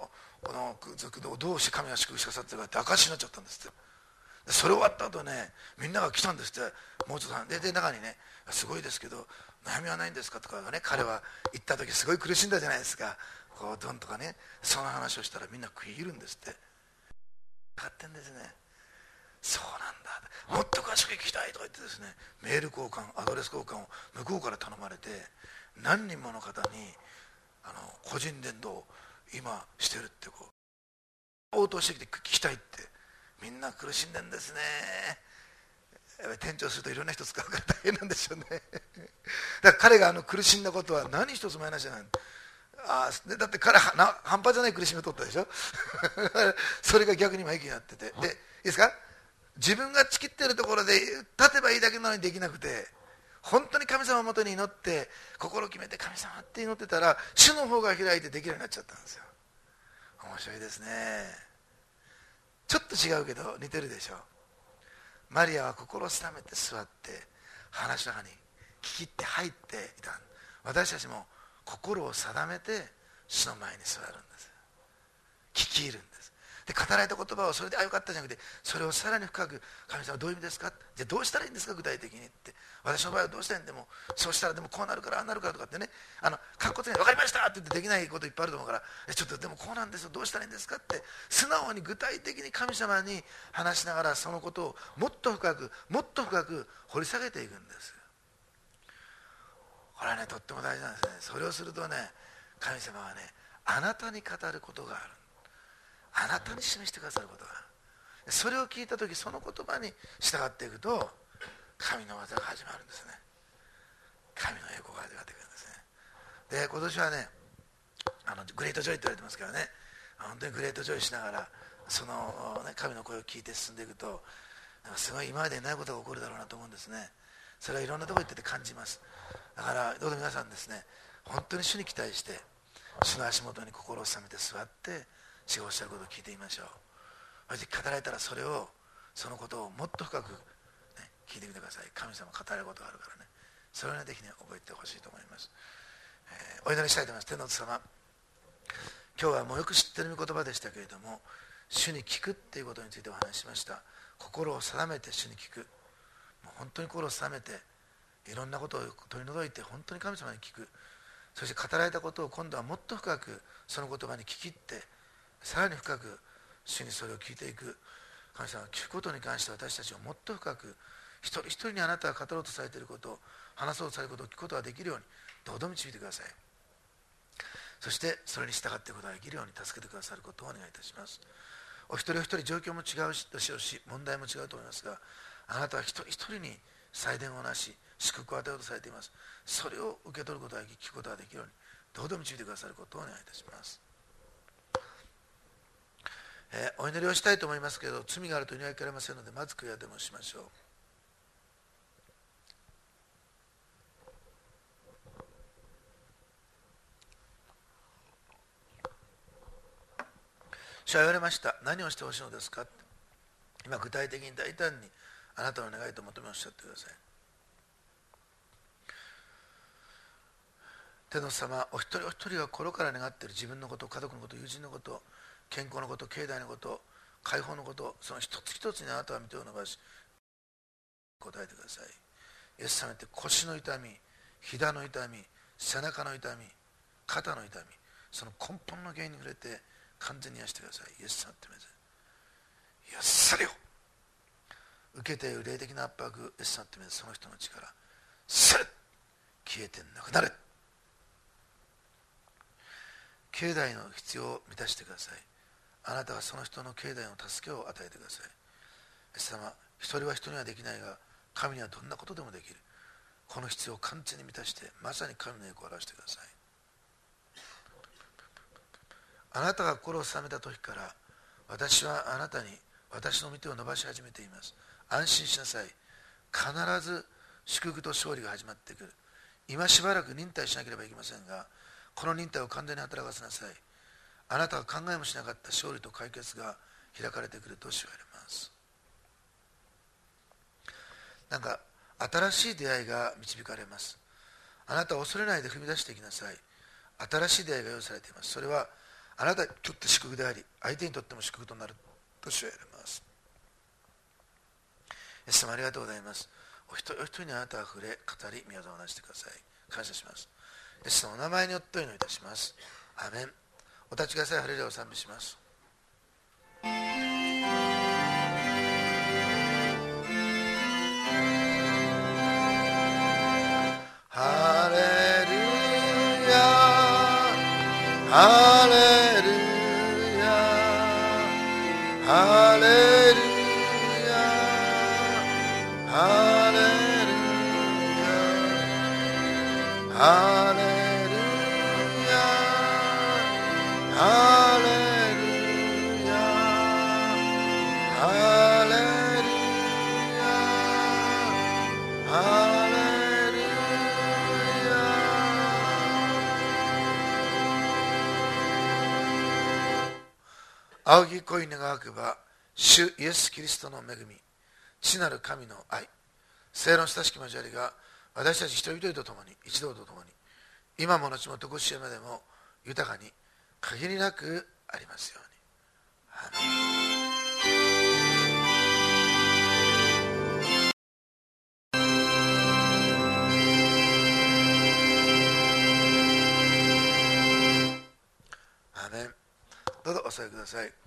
このどうして神が祝福してくださってるかって証しになっちゃったんですって。それ終わった後ね、みんなが来たんですって。もうちょっとで中にね、すごいですけど悩みはないんですかとかね、彼は行った時すごい苦しんだじゃないですか、こうドンとかね、その話をしたらみんな食い入るんですって。買ってんですね。そうなんだ、もっと詳しく聞きたいとか言ってですね、メール交換、アドレス交換を向こうから頼まれて、何人もの方に個人伝道を今してるってこう応答してきて聞きたいって。みんな苦しんでんですね。店長するといろんな人使うから大変なんでしょうね。だから彼が苦しんだことは何一つマイナスじゃない。だって彼は半端じゃない苦しみを取ったでしょ。それが逆に今益になってて、でいいですか、自分がちきってるところで立てばいいだけなのにできなくて、本当に神様のもとに祈って心を決めて神様って祈ってたら、主の方が開いてできるようになっちゃったんですよ。面白いですね。ちょっと違うけど似てるでしょ。マリアは心を定めて座って話の中に聞き入って入っていた。私たちも心を定めて主の前に座るんです。聞き入るんです。で語られた言葉をそれでよかったじゃなくて、それをさらに深く、神様はどういう意味ですか、じゃあどうしたらいいんですか具体的にって、私の場合はどうしたらいいんでも、そうしたらでもこうなるからああなるからとかってね、かっこつけて分かりましたって言ってできないこといっぱいあると思うから、ちょっとでもこうなんですよ、どうしたらいいんですかって素直に具体的に神様に話しながら、そのことをもっと深くもっと深く掘り下げていくんです。これはね、とっても大事なんですね。それをするとね、神様はね、あなたに語ることがある、あなたに示してくださることがある。それを聞いたとき、その言葉に従っていくと神の技が始まるんですね。神の栄光が始まってくるんですね。で今年はね、グレートジョイって言われてますからね、本当にグレートジョイしながらその、ね、神の声を聞いて進んでいくと、すごい今までにないことが起こるだろうなと思うんですね。それはいろんなところ行ってて感じます。だからどうぞ皆さんですね、本当に主に期待して主の足元に心を収めて座って主がおっしゃることを聞いてみましょう。そして語られたらそのことをもっと深く、ね、聞いてみてください。神様語られることがあるからね、それをね、ぜひね覚えてほしいと思います。お祈りしたいと思います。天の父様、今日はもうよく知っている御言葉でしたけれども、主に聞くっていうことについてお話ししました。心を定めて主に聞く、もう本当に心を定めていろんなことを取り除いて本当に神様に聞く、そして語られたことを今度はもっと深くその言葉に聞き入って、さらに深く主にそれを聞いていく。神様は聞くことに関して私たちをもっと深く、一人一人にあなたが語ろうとされていることを、話そうとされることを聞くことができるようにどうぞ導いてください。そしてそれに従っていくことができるように助けてくださることをお願いいたします。お一人お一人状況も違うでしょうし、問題も違うと思いますが、あなたは一人一人に祭殿をなし祝福を与えようとされています。それを受け取ることができ、聞くことができるようにどうぞ導いてくださることをお願いいたします。お祈りをしたいと思いますけれど、罪があると祈りかれませんので、まず悔やでもしましょう。主は言われました。何をしてほしいのですか。今具体的に大胆にあなたの願いと求めをおっしゃってください。天の様、お一人お一人が心から願っている自分のこと、家族のこと、友人のこと、健康のこと、経済のこと、解放のこと、その一つ一つにあなたは御手を伸ばし答えてください。イエス様って腰の痛み、膝の痛み、背中の痛み、肩の痛み、その根本の原因に触れて完全に癒してください。イエス様って癒されよ。受けている霊的な圧迫、イエス様ってその人の力され消えてなくなれ。境内の必要を満たしてください。あなたはその人の境内の助けを与えてください。イエス様、一人は人にはできないが神にはどんなことでもできる。この必要を完全に満たしてまさに神の栄光を表してください。あなたが心を定めた時から、私はあなたに私の御手を伸ばし始めています。安心しなさい。必ず祝福と勝利が始まってくる。今しばらく忍耐しなければいけませんが、この忍耐を完全に働かせなさい。あなたが考えもしなかった勝利と解決が開かれてくると主は言われます。なんか新しい出会いが導かれます。あなたは恐れないで踏み出していきなさい。新しい出会いが用意されています。それはあなたにとって祝福であり、相手にとっても祝福となると主は言われます。イエス様ありがとうございます。お一人お一人にあなたは触れ、語り、御業をなしてください。感謝します。イエス様のお名前によってお祈りいたします。アーメン。お立ちください。ハレルヤを賛美します。ハレルヤ、ハレルヤ、ハレルヤ、ハレルヤ、ハレルヤ、ハレルヤ、ハレルヤ、ハレルヤ。仰ぎ恋願わくば、主イエス・キリストの恵み、父なる神の愛、聖の親しき交わりが私たち一人一人と共に、一同と共に、今も後も常しえまでも豊かに限りなくありますように。アーメン。アーメン。どうぞお座りください。